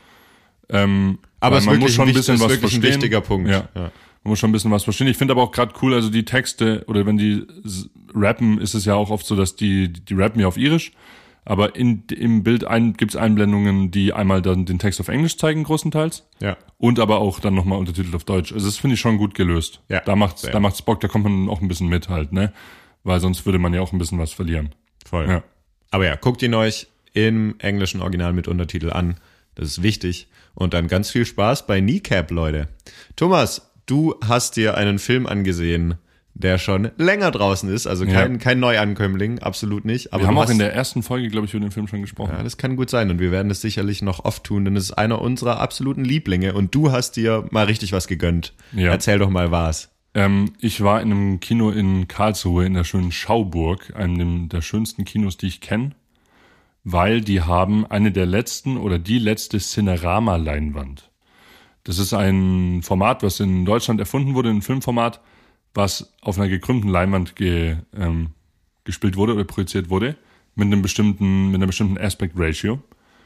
Ähm, Aber weil es ist man wirklich muss schon ein ein bisschen wichtig- was ist wirklich ein verstehen. wichtiger Punkt. Ja. Ja. Man muss schon ein bisschen was verstehen. Ich finde aber auch gerade cool, also die Texte oder wenn die s- rappen, ist es ja auch oft so, dass die die rappen ja auf Irisch, aber in im Bild ein, gibt's Einblendungen, die einmal dann den Text auf Englisch zeigen größtenteils Ja. und aber auch dann nochmal untertitelt auf Deutsch. Also das finde ich schon gut gelöst. Ja. Da macht's Sehr. da macht's Bock, da kommt man auch ein bisschen mit halt, ne? Weil sonst würde man ja auch ein bisschen was verlieren. Voll. Ja. Aber ja, guckt ihn euch im englischen Original mit Untertitel an. Das ist wichtig. Und dann ganz viel Spaß bei Kneecap, Leute. Thomas, du hast dir einen Film angesehen, der schon länger draußen ist. Also kein, Ja. kein Neuankömmling, absolut nicht. Aber Wir haben du auch hast, in der ersten Folge, glaube ich, über den Film schon gesprochen. ja, das kann gut sein. Und wir werden es sicherlich noch oft tun, denn es ist einer unserer absoluten Lieblinge. Und du hast dir mal richtig was gegönnt. Ja. Erzähl doch mal was. Ähm, ich war in einem Kino in Karlsruhe in der schönen Schauburg, einem der schönsten Kinos, die ich kenne, weil die haben eine der letzten oder die letzte Cinerama-Leinwand. Das ist ein Format, was in Deutschland erfunden wurde, ein Filmformat, was auf einer gekrümmten Leinwand ge, ähm, gespielt wurde oder projiziert wurde, mit einem bestimmten, mit einer bestimmten Aspect Ratio.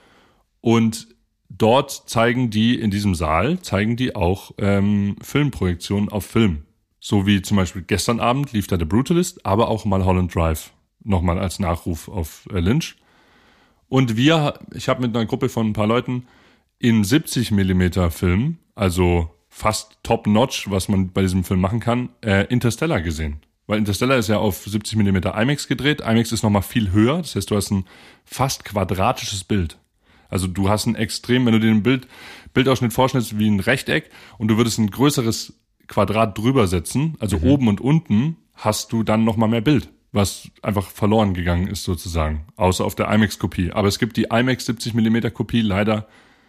Und dort zeigen die, in diesem Saal, zeigen die auch ähm, Filmprojektionen auf Film. So wie zum Beispiel gestern Abend lief da The Brutalist, aber auch Mulholland Drive. Nochmal als Nachruf auf äh, Lynch. Und wir, ich habe mit einer Gruppe von ein paar Leuten in siebzig Millimeter Film, also fast top-notch, was man bei diesem Film machen kann, äh, Interstellar gesehen. Weil Interstellar ist ja auf siebzig Millimeter IMAX gedreht. IMAX ist nochmal viel höher, das heißt, du hast ein fast quadratisches Bild. Also du hast ein extrem, wenn du dir den Bild, Bildausschnitt vorstellst wie ein Rechteck und du würdest ein größeres Quadrat drüber setzen, also Mhm. oben und unten, hast du dann nochmal mehr Bild, was einfach verloren gegangen ist sozusagen, außer auf der IMAX-Kopie. Aber es gibt die IMAX siebzig Millimeter Kopie leider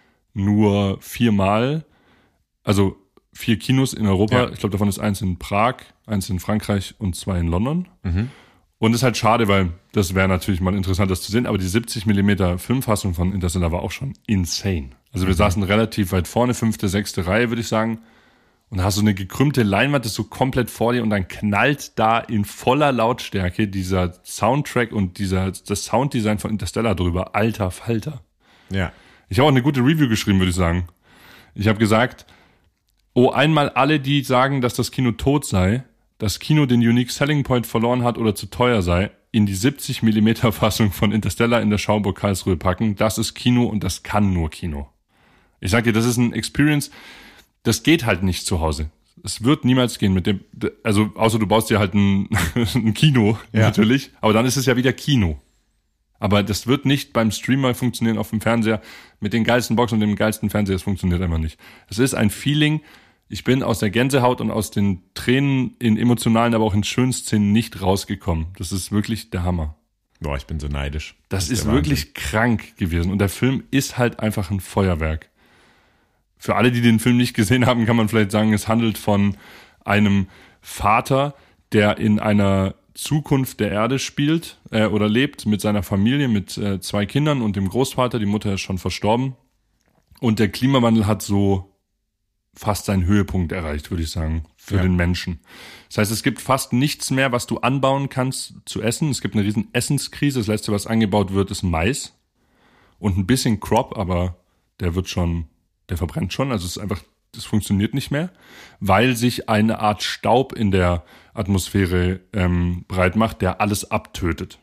nur viermal, also vier Kinos in Europa. Ja. Ich glaube, davon ist eins in Prag, eins in Frankreich und zwei in London. Mhm. Und ist halt schade, weil das wäre natürlich mal interessant, das zu sehen, aber die siebzig Millimeter Filmfassung von Interstellar war auch schon insane. Also wir mhm. saßen relativ weit vorne, fünfte, sechste Reihe, würde ich sagen. Und da hast du eine gekrümmte Leinwand, das ist so komplett vor dir und dann knallt da in voller Lautstärke dieser Soundtrack und dieser, das Sounddesign von Interstellar drüber. Alter Falter. Ja. Ich habe auch eine gute Review geschrieben, würde ich sagen. Ich habe gesagt, oh, einmal alle, die sagen, dass das Kino tot sei, das Kino den Unique Selling Point verloren hat oder zu teuer sei, in die siebzig Millimeter Fassung von Interstellar in der Schaumburg Karlsruhe packen. Das ist Kino und das kann nur Kino. Ich sag dir, das ist ein Experience, das geht halt nicht zu Hause. Es wird niemals gehen mit dem, also außer du baust dir halt ein, ein Kino, ja. natürlich, aber dann ist es ja wieder Kino. Aber das wird nicht beim Stream mal funktionieren auf dem Fernseher mit den geilsten Boxen und dem geilsten Fernseher, das funktioniert einfach nicht. Es ist ein Feeling. Ich bin aus der Gänsehaut und aus den Tränen in emotionalen, aber auch in schönen Szenen nicht rausgekommen. Das ist wirklich der Hammer. Boah, ich bin so neidisch. Das, das ist, ist wirklich krank gewesen. Und der Film ist halt einfach ein Feuerwerk. Für alle, die den Film nicht gesehen haben, kann man vielleicht sagen, es handelt von einem Vater, der in einer Zukunft der Erde spielt äh, oder lebt mit seiner Familie, mit äh, zwei Kindern und dem Großvater. Die Mutter ist schon verstorben. Und der Klimawandel hat so fast seinen Höhepunkt erreicht, würde ich sagen, für ja. den Menschen. Das heißt, es gibt fast nichts mehr, was du anbauen kannst zu essen. Es gibt eine riesen Essenskrise. Das Letzte, was angebaut wird, ist Mais und ein bisschen Crop, aber der wird schon, der verbrennt schon. Also es ist einfach, das funktioniert nicht mehr, weil sich eine Art Staub in der Atmosphäre ähm, breit macht, der alles abtötet.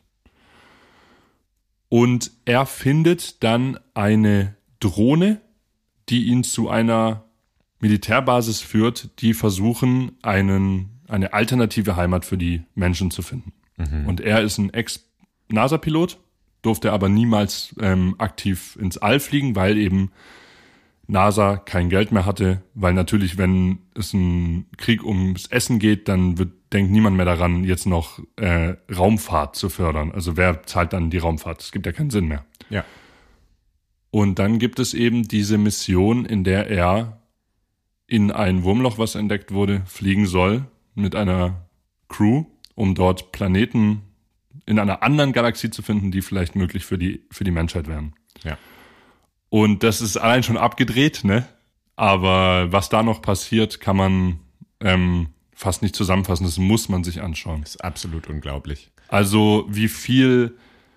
Und er findet dann eine Drohne, die ihn zu einer Militärbasis führt, die versuchen, einen, eine alternative Heimat für die Menschen zu finden. Mhm. Und er ist ein Ex-NASA-Pilot, durfte aber niemals ähm, aktiv ins All fliegen, weil eben NASA kein Geld mehr hatte, weil natürlich, wenn es einen Krieg ums Essen geht, dann wird, denkt niemand mehr daran, jetzt noch äh, Raumfahrt zu fördern. Also wer zahlt dann die Raumfahrt? Es gibt ja keinen Sinn mehr. Ja. Und dann gibt es eben diese Mission, in der er in ein Wurmloch, was entdeckt wurde, fliegen soll mit einer Crew, um dort Planeten in einer anderen Galaxie zu finden, die vielleicht möglich für die, für die Menschheit wären. Ja. Und das ist allein schon abgedreht, ne? Aber was da noch passiert, kann man ähm, fast nicht zusammenfassen. Das muss man sich anschauen. Das ist absolut unglaublich. Also wie viel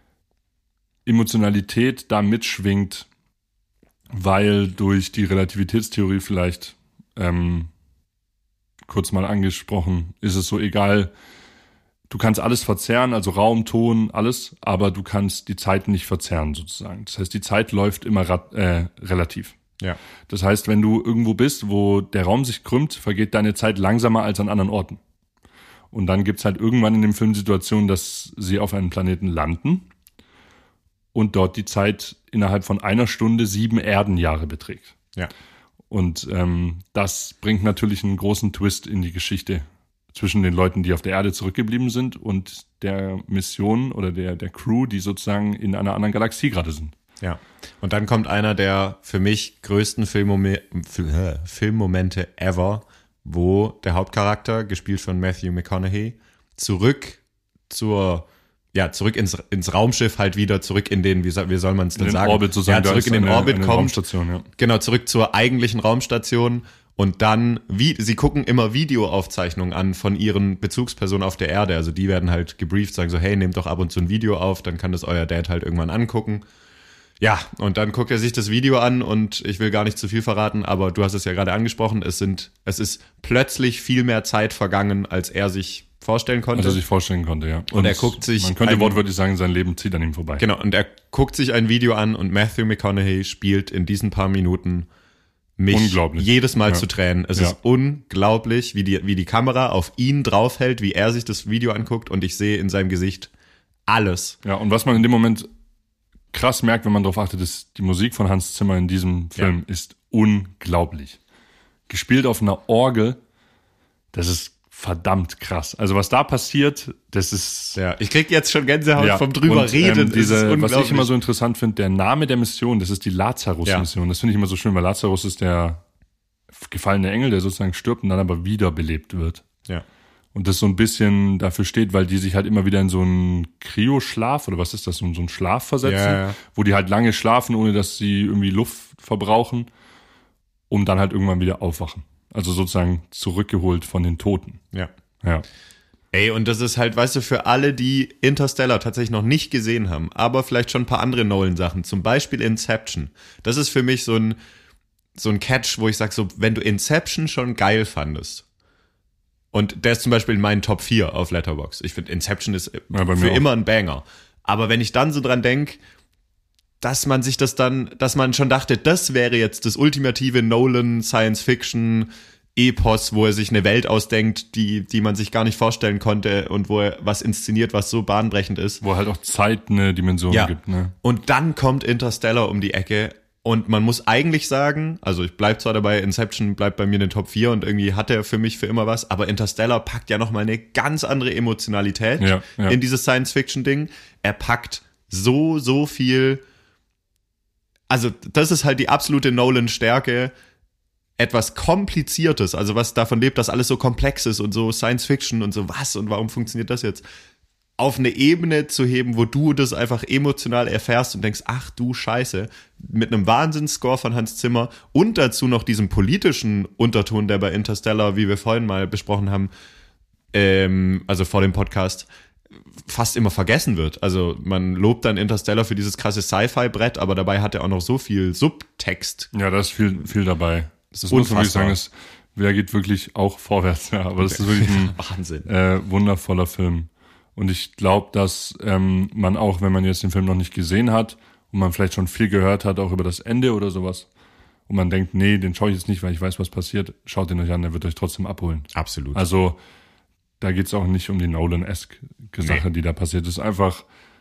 Emotionalität da mitschwingt, weil durch die Relativitätstheorie vielleicht ähm, kurz mal angesprochen, ist es so egal, du kannst alles verzerren, also Raum, Ton, alles, aber du kannst die Zeit nicht verzerren sozusagen. Das heißt, die Zeit läuft immer rat, äh, relativ. Ja. Das heißt, wenn du irgendwo bist, wo der Raum sich krümmt, vergeht deine Zeit langsamer als an anderen Orten. Und dann gibt's halt irgendwann in dem Film Situationen, dass sie auf einem Planeten landen und dort die Zeit innerhalb von einer Stunde sieben Erdenjahre beträgt. Ja. Und ähm, das bringt natürlich einen großen Twist in die Geschichte zwischen den Leuten, die auf der Erde zurückgeblieben sind und der Mission oder der, der Crew, die sozusagen in einer anderen Galaxie gerade sind. Ja. Und dann kommt einer der für mich größten Filmmome- äh, Filmmomente ever, wo der Hauptcharakter, gespielt von Matthew McConaughey, zurück zur ja, zurück ins, ins Raumschiff halt wieder, zurück in den, wie soll, wie soll man es denn sagen? Orbit sozusagen. Ja, zurück in den eine, Orbit eine kommt. Raumstation, ja. Genau, zurück zur eigentlichen Raumstation und dann, wie, sie gucken immer Videoaufzeichnungen an von ihren Bezugspersonen auf der Erde. Also die werden halt gebrieft, sagen so, hey, nehmt doch ab und zu ein Video auf, dann kann das euer Dad halt irgendwann angucken. Ja, und dann guckt er sich das Video an und ich will gar nicht zu viel verraten, aber du hast es ja gerade angesprochen, es sind, es ist plötzlich viel mehr Zeit vergangen, als er sich vorstellen konnte. Als er sich vorstellen konnte, ja. Und, und er guckt sich... Man könnte ein, wortwörtlich sagen, sein Leben zieht an ihm vorbei. Genau, und er guckt sich ein Video an und Matthew McConaughey spielt in diesen paar Minuten mich jedes Mal ja. zu Tränen. Es ja. ist unglaublich, wie die, wie die Kamera auf ihn draufhält, wie er sich das Video anguckt und ich sehe in seinem Gesicht alles. Ja, und was man in dem Moment krass merkt, wenn man darauf achtet, ist, die Musik von Hans Zimmer in diesem Film ja. ist unglaublich. Gespielt auf einer Orgel, das ist verdammt krass. Also was da passiert, das ist... Ja, ich krieg jetzt schon Gänsehaut ja. vom drüber und, reden. Ähm, diese, was ich immer so interessant finde, der Name der Mission, das ist die Lazarus-Mission. Ja. Das finde ich immer so schön, weil Lazarus ist der gefallene Engel, der sozusagen stirbt und dann aber wiederbelebt wird. Ja. Und das so ein bisschen dafür steht, weil die sich halt immer wieder in so einen Kryoschlaf, oder was ist das, so einen Schlaf versetzen, Ja, ja. wo die halt lange schlafen, ohne dass sie irgendwie Luft verbrauchen, um dann halt irgendwann wieder aufwachen. Also sozusagen zurückgeholt von den Toten. Ja. Ja. Ey, und das ist halt, weißt du, für alle, die Interstellar tatsächlich noch nicht gesehen haben, aber vielleicht schon ein paar andere Nolan-Sachen, zum Beispiel Inception. Das ist für mich so ein, so ein Catch, wo ich sag so, wenn du Inception schon geil fandest, und der ist zum Beispiel in meinen Top vier auf Letterboxd. Ich finde, Inception ist Ja, bei mir für auch. immer ein Banger. Aber wenn ich dann so dran denk, dass man sich das dann, dass man schon dachte, das wäre jetzt das ultimative Nolan Science-Fiction Epos, wo er sich eine Welt ausdenkt, die, die man sich gar nicht vorstellen konnte und wo er was inszeniert, was so bahnbrechend ist. Wo halt auch Zeit eine Dimension Ja. gibt, ne? Und dann kommt Interstellar um die Ecke und man muss eigentlich sagen, also ich bleib zwar dabei, Inception bleibt bei mir in den Top vier und irgendwie hat er für mich für immer was, aber Interstellar packt ja nochmal eine ganz andere Emotionalität Ja, ja. in dieses Science-Fiction-Ding. Er packt so, so viel, also das ist halt die absolute Nolan-Stärke, etwas Kompliziertes, also was davon lebt, dass alles so komplex ist und so Science-Fiction und so was und warum funktioniert das jetzt, auf eine Ebene zu heben, wo du das einfach emotional erfährst und denkst, ach du Scheiße, mit einem Wahnsinnsscore von Hans Zimmer und dazu noch diesem politischen Unterton, der bei Interstellar, wie wir vorhin mal besprochen haben, ähm, also vor dem Podcast, fast immer vergessen wird. Also man lobt dann Interstellar für dieses krasse Sci-Fi-Brett, aber dabei hat er auch noch so viel Subtext. Ja, da ist viel, viel dabei. Das muss unfassbar. man wirklich sagen, es wer geht wirklich auch vorwärts. Ja, aber das ist wirklich ein Wahnsinn. äh, wundervoller Film. Und ich glaube, dass ähm, man auch, wenn man jetzt den Film noch nicht gesehen hat und man vielleicht schon viel gehört hat, auch über das Ende oder sowas, und man denkt, nee, den schaue ich jetzt nicht, weil ich weiß, was passiert, schaut ihn euch an, der wird euch trotzdem abholen. Absolut. Also da geht's auch nicht um die Nolan-esque Sache, Nee. die da passiert. Es ist einfach,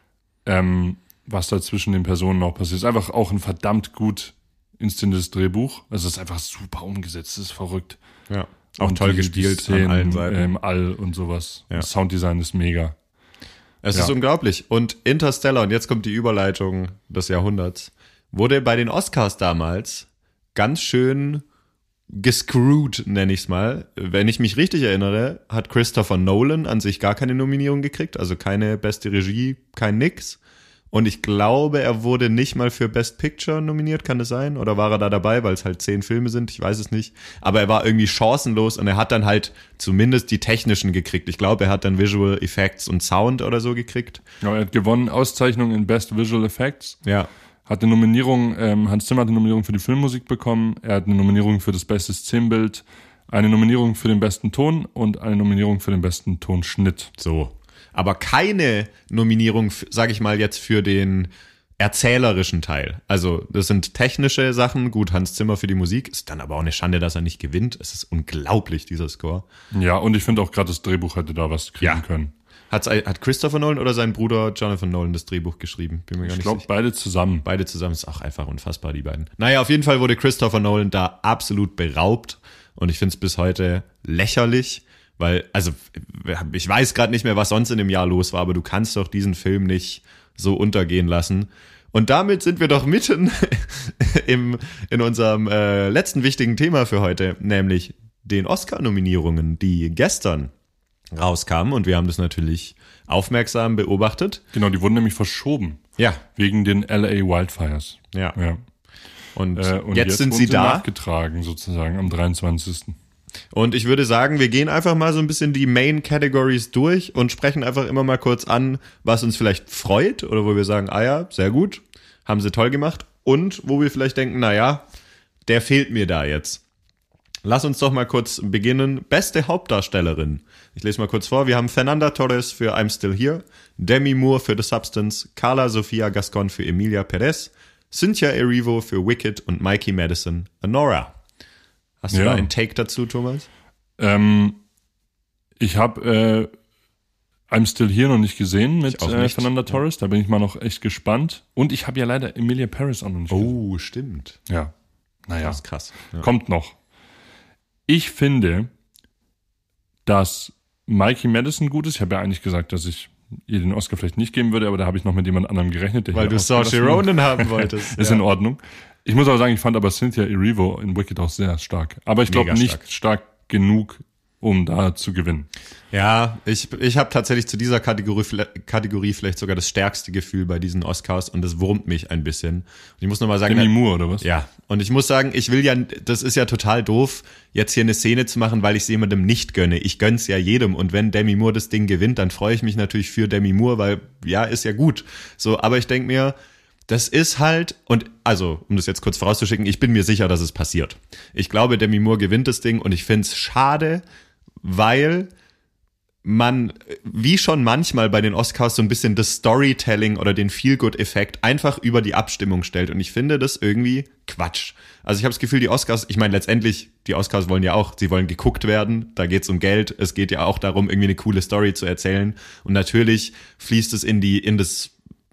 ähm, was da zwischen den Personen auch passiert. Es ist einfach auch ein verdammt gut inszeniertes Drehbuch. Also es ist einfach super umgesetzt, es ist verrückt. Ja. Auch Und toll die- gespielt die Szenen, an allen Seiten. äh, Im All und sowas. Ja. Das Sounddesign ist mega. Es Ja. ist unglaublich. Und Interstellar, und jetzt kommt die Überleitung des Jahrhunderts, wurde bei den Oscars damals ganz schön gescrewed, nenne ich es mal. Wenn ich mich richtig erinnere, hat Christopher Nolan an sich gar keine Nominierung gekriegt, also keine beste Regie, kein Nix. Und ich glaube, er wurde nicht mal für Best Picture nominiert, kann es sein? Oder war er da dabei, weil es halt zehn Filme sind? Ich weiß es nicht. Aber er war irgendwie chancenlos und er hat dann halt zumindest die technischen gekriegt. Ich glaube, er hat dann Visual Effects und Sound oder so gekriegt. Ja, er hat gewonnen, Auszeichnung in Best Visual Effects. Ja, Hat eine Nominierung, ähm, Hans Zimmer hat eine Nominierung für die Filmmusik bekommen. Er hat eine Nominierung für das beste Szenenbild, eine Nominierung für den besten Ton und eine Nominierung für den besten Tonschnitt. so. Aber keine Nominierung, sage ich mal jetzt, für den erzählerischen Teil. Also das sind technische Sachen. Gut, Hans Zimmer für die Musik. Ist dann aber auch eine Schande, dass er nicht gewinnt. Es ist unglaublich, dieser Score. Ja, und ich finde auch gerade das Drehbuch hätte da was kriegen Ja. können. Hat's, hat Christopher Nolan oder sein Bruder Jonathan Nolan das Drehbuch geschrieben? Bin mir gar Ich nicht glaube, sicher. beide zusammen. Beide zusammen ist auch einfach unfassbar, die beiden. Naja, auf jeden Fall wurde Christopher Nolan da absolut beraubt. Und ich finde es bis heute lächerlich. Weil, also, ich weiß gerade nicht mehr, was sonst in dem Jahr los war, aber du kannst doch diesen Film nicht so untergehen lassen. Und damit sind wir doch mitten im, in unserem äh, letzten wichtigen Thema für heute, nämlich den Oscar-Nominierungen, die gestern rauskamen. Und wir haben das natürlich aufmerksam beobachtet. Genau, die wurden nämlich verschoben. Ja, Wegen den L A Wildfires. ja. Ja. Und, Äh, und jetzt, sind sie wurden da. nachgetragen, sozusagen, am dreiundzwanzigsten Und ich würde sagen, wir gehen einfach mal so ein bisschen die Main Categories durch und sprechen einfach immer mal kurz an, was uns vielleicht freut oder wo wir sagen, ah ja, sehr gut, haben sie toll gemacht. Und wo wir vielleicht denken, na ja, der fehlt mir da jetzt. Lass uns doch mal kurz beginnen. Beste Hauptdarstellerin. Ich lese mal kurz vor. Wir haben Fernanda Torres für I'm Still Here, Demi Moore für The Substance, Carla Sofia Gascon für Emilia Perez, Cynthia Erivo für Wicked und Mikey Madison, Anora. Hast du Ja. da einen Take dazu, Thomas? Ähm, ich habe äh, I'm Still Here noch nicht gesehen mit Ich auch äh, nicht. Fernanda Torres. Da bin ich mal noch echt gespannt. Und ich habe ja leider Emilia Paris auch noch nicht gesehen. Oh, stimmt. Ja, naja, Das ist krass. Ja. kommt noch. Ich finde, dass Mikey Madison gut ist. Ich habe ja eigentlich gesagt, dass ich ihr den Oscar vielleicht nicht geben würde, aber da habe ich noch mit jemand anderem gerechnet. Der Weil hier du Oscar Saoirse dafür- Ronan haben wolltest. Ist ja. in Ordnung. Ich muss aber sagen, ich fand aber Cynthia Erivo in Wicked auch sehr stark. Aber ich glaube Mega nicht stark. stark. genug, um da zu gewinnen. Ja, ich, ich habe tatsächlich zu dieser Kategorie, Kategorie vielleicht sogar das stärkste Gefühl bei diesen Oscars und das wurmt mich ein bisschen. Und ich muss nochmal sagen... Demi Moore, oder was? Ja, und ich muss sagen, ich will ja, das ist ja total doof, jetzt hier eine Szene zu machen, weil ich es jemandem nicht gönne. Ich gönn's ja jedem und wenn Demi Moore das Ding gewinnt, dann freue ich mich natürlich für Demi Moore, weil ja, ist ja gut. So, aber ich denk mir... Das ist halt, und also, um das jetzt kurz vorauszuschicken, ich bin mir sicher, dass es passiert. Ich glaube, Demi Moore gewinnt das Ding und ich find's schade, weil man, wie schon manchmal bei den Oscars, so ein bisschen das Storytelling oder den Feel-Good-Effekt einfach über die Abstimmung stellt. Und ich finde das irgendwie Quatsch. Also ich habe das Gefühl, die Oscars, ich meine letztendlich, die Oscars wollen ja auch, sie wollen geguckt werden, da geht's um Geld, es geht ja auch darum, irgendwie eine coole Story zu erzählen. Und natürlich fließt es in die, in das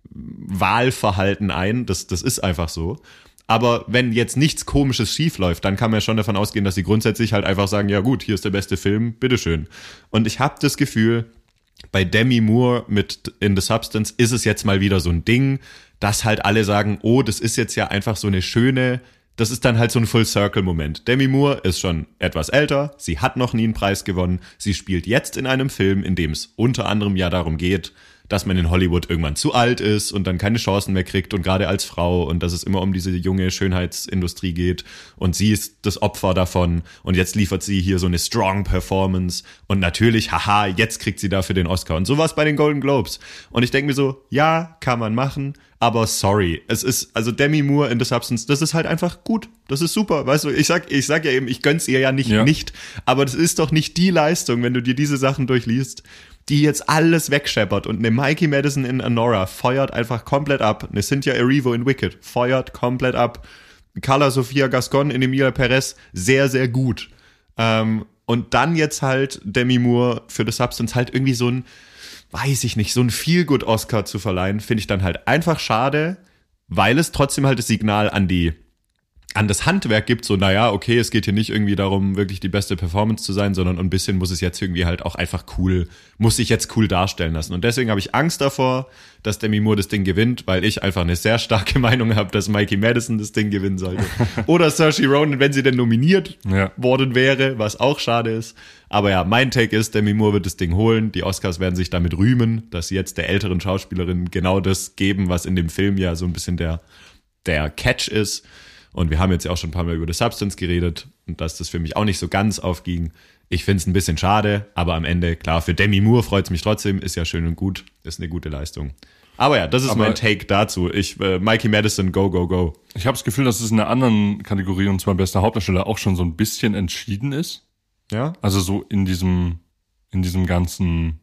Wahlverhalten ein, das, das ist einfach so. Aber wenn jetzt nichts Komisches schief läuft, dann kann man ja schon davon ausgehen, dass sie grundsätzlich halt einfach sagen, ja gut, hier ist der beste Film, bitteschön. Und ich habe das Gefühl, bei Demi Moore mit In the Substance ist es jetzt mal wieder so ein Ding, dass halt alle sagen, oh, das ist jetzt ja einfach so eine schöne, das ist dann halt so ein Full-Circle-Moment. Demi Moore ist schon etwas älter, sie hat noch nie einen Preis gewonnen, sie spielt jetzt in einem Film, in dem es unter anderem ja darum geht, dass man in Hollywood irgendwann zu alt ist und dann keine Chancen mehr kriegt und gerade als Frau und dass es immer um diese junge Schönheitsindustrie geht und sie ist das Opfer davon und jetzt liefert sie hier so eine strong Performance und natürlich, haha, jetzt kriegt sie dafür den Oscar und so war es bei den Golden Globes und ich denke mir so, ja, kann man machen, aber sorry, es ist, also Demi Moore in The Substance, das ist halt einfach gut, das ist super, weißt du, ich sag, ich sag ja eben, ich gönn's ihr ja nicht, ja. nicht, aber das ist doch nicht die Leistung, wenn du dir diese Sachen durchliest, die jetzt alles wegscheppert und eine Mikey Madison in Anora feuert einfach komplett ab, eine Cynthia Erivo in Wicked feuert komplett ab, Carla Sofia Gascon in Emilia Perez sehr, sehr gut. Ähm, und dann jetzt halt Demi Moore für The Substance halt irgendwie so ein, weiß ich nicht, so ein Feel-Good-Oscar zu verleihen, finde ich dann halt einfach schade, weil es trotzdem halt das Signal an die an das Handwerk gibt, so, naja, okay, es geht hier nicht irgendwie darum, wirklich die beste Performance zu sein, sondern ein bisschen muss es jetzt irgendwie halt auch einfach cool, muss sich jetzt cool darstellen lassen. Und deswegen habe ich Angst davor, dass Demi Moore das Ding gewinnt, weil ich einfach eine sehr starke Meinung habe, dass Mikey Madison das Ding gewinnen sollte. Oder Saoirse Ronan, wenn sie denn nominiert ja. worden wäre, was auch schade ist. Aber ja, mein Take ist, Demi Moore wird das Ding holen. Die Oscars werden sich damit rühmen, dass sie jetzt der älteren Schauspielerin genau das geben, was in dem Film ja so ein bisschen der, der Catch ist. Und wir haben jetzt ja auch schon ein paar Mal über The Substance geredet und dass das für mich auch nicht so ganz aufging. Ich finde es ein bisschen schade, aber am Ende, klar, für Demi Moore freut es mich trotzdem, ist ja schön und gut, ist eine gute Leistung. Aber ja, das ist aber mein Take dazu. Ich, äh, Mikey Madison, go, go, go. Ich habe das Gefühl, dass es in einer anderen Kategorie, und zwar bester Hauptdarsteller, auch schon so ein bisschen entschieden ist. Ja. Also so in diesem, in diesem ganzen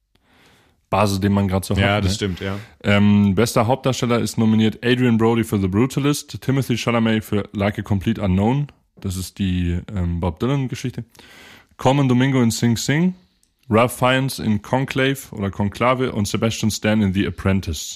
Basis, den man gerade so hat. Ja, das ne? stimmt, ja. Ähm, bester Hauptdarsteller ist nominiert Adrian Brody für The Brutalist, Timothy Chalamet für Like a Complete Unknown, das ist die ähm, Bob Dylan-Geschichte, Colman Domingo in Sing Sing, Ralph Fiennes in Conclave oder Conclave und Sebastian Stan in The Apprentice.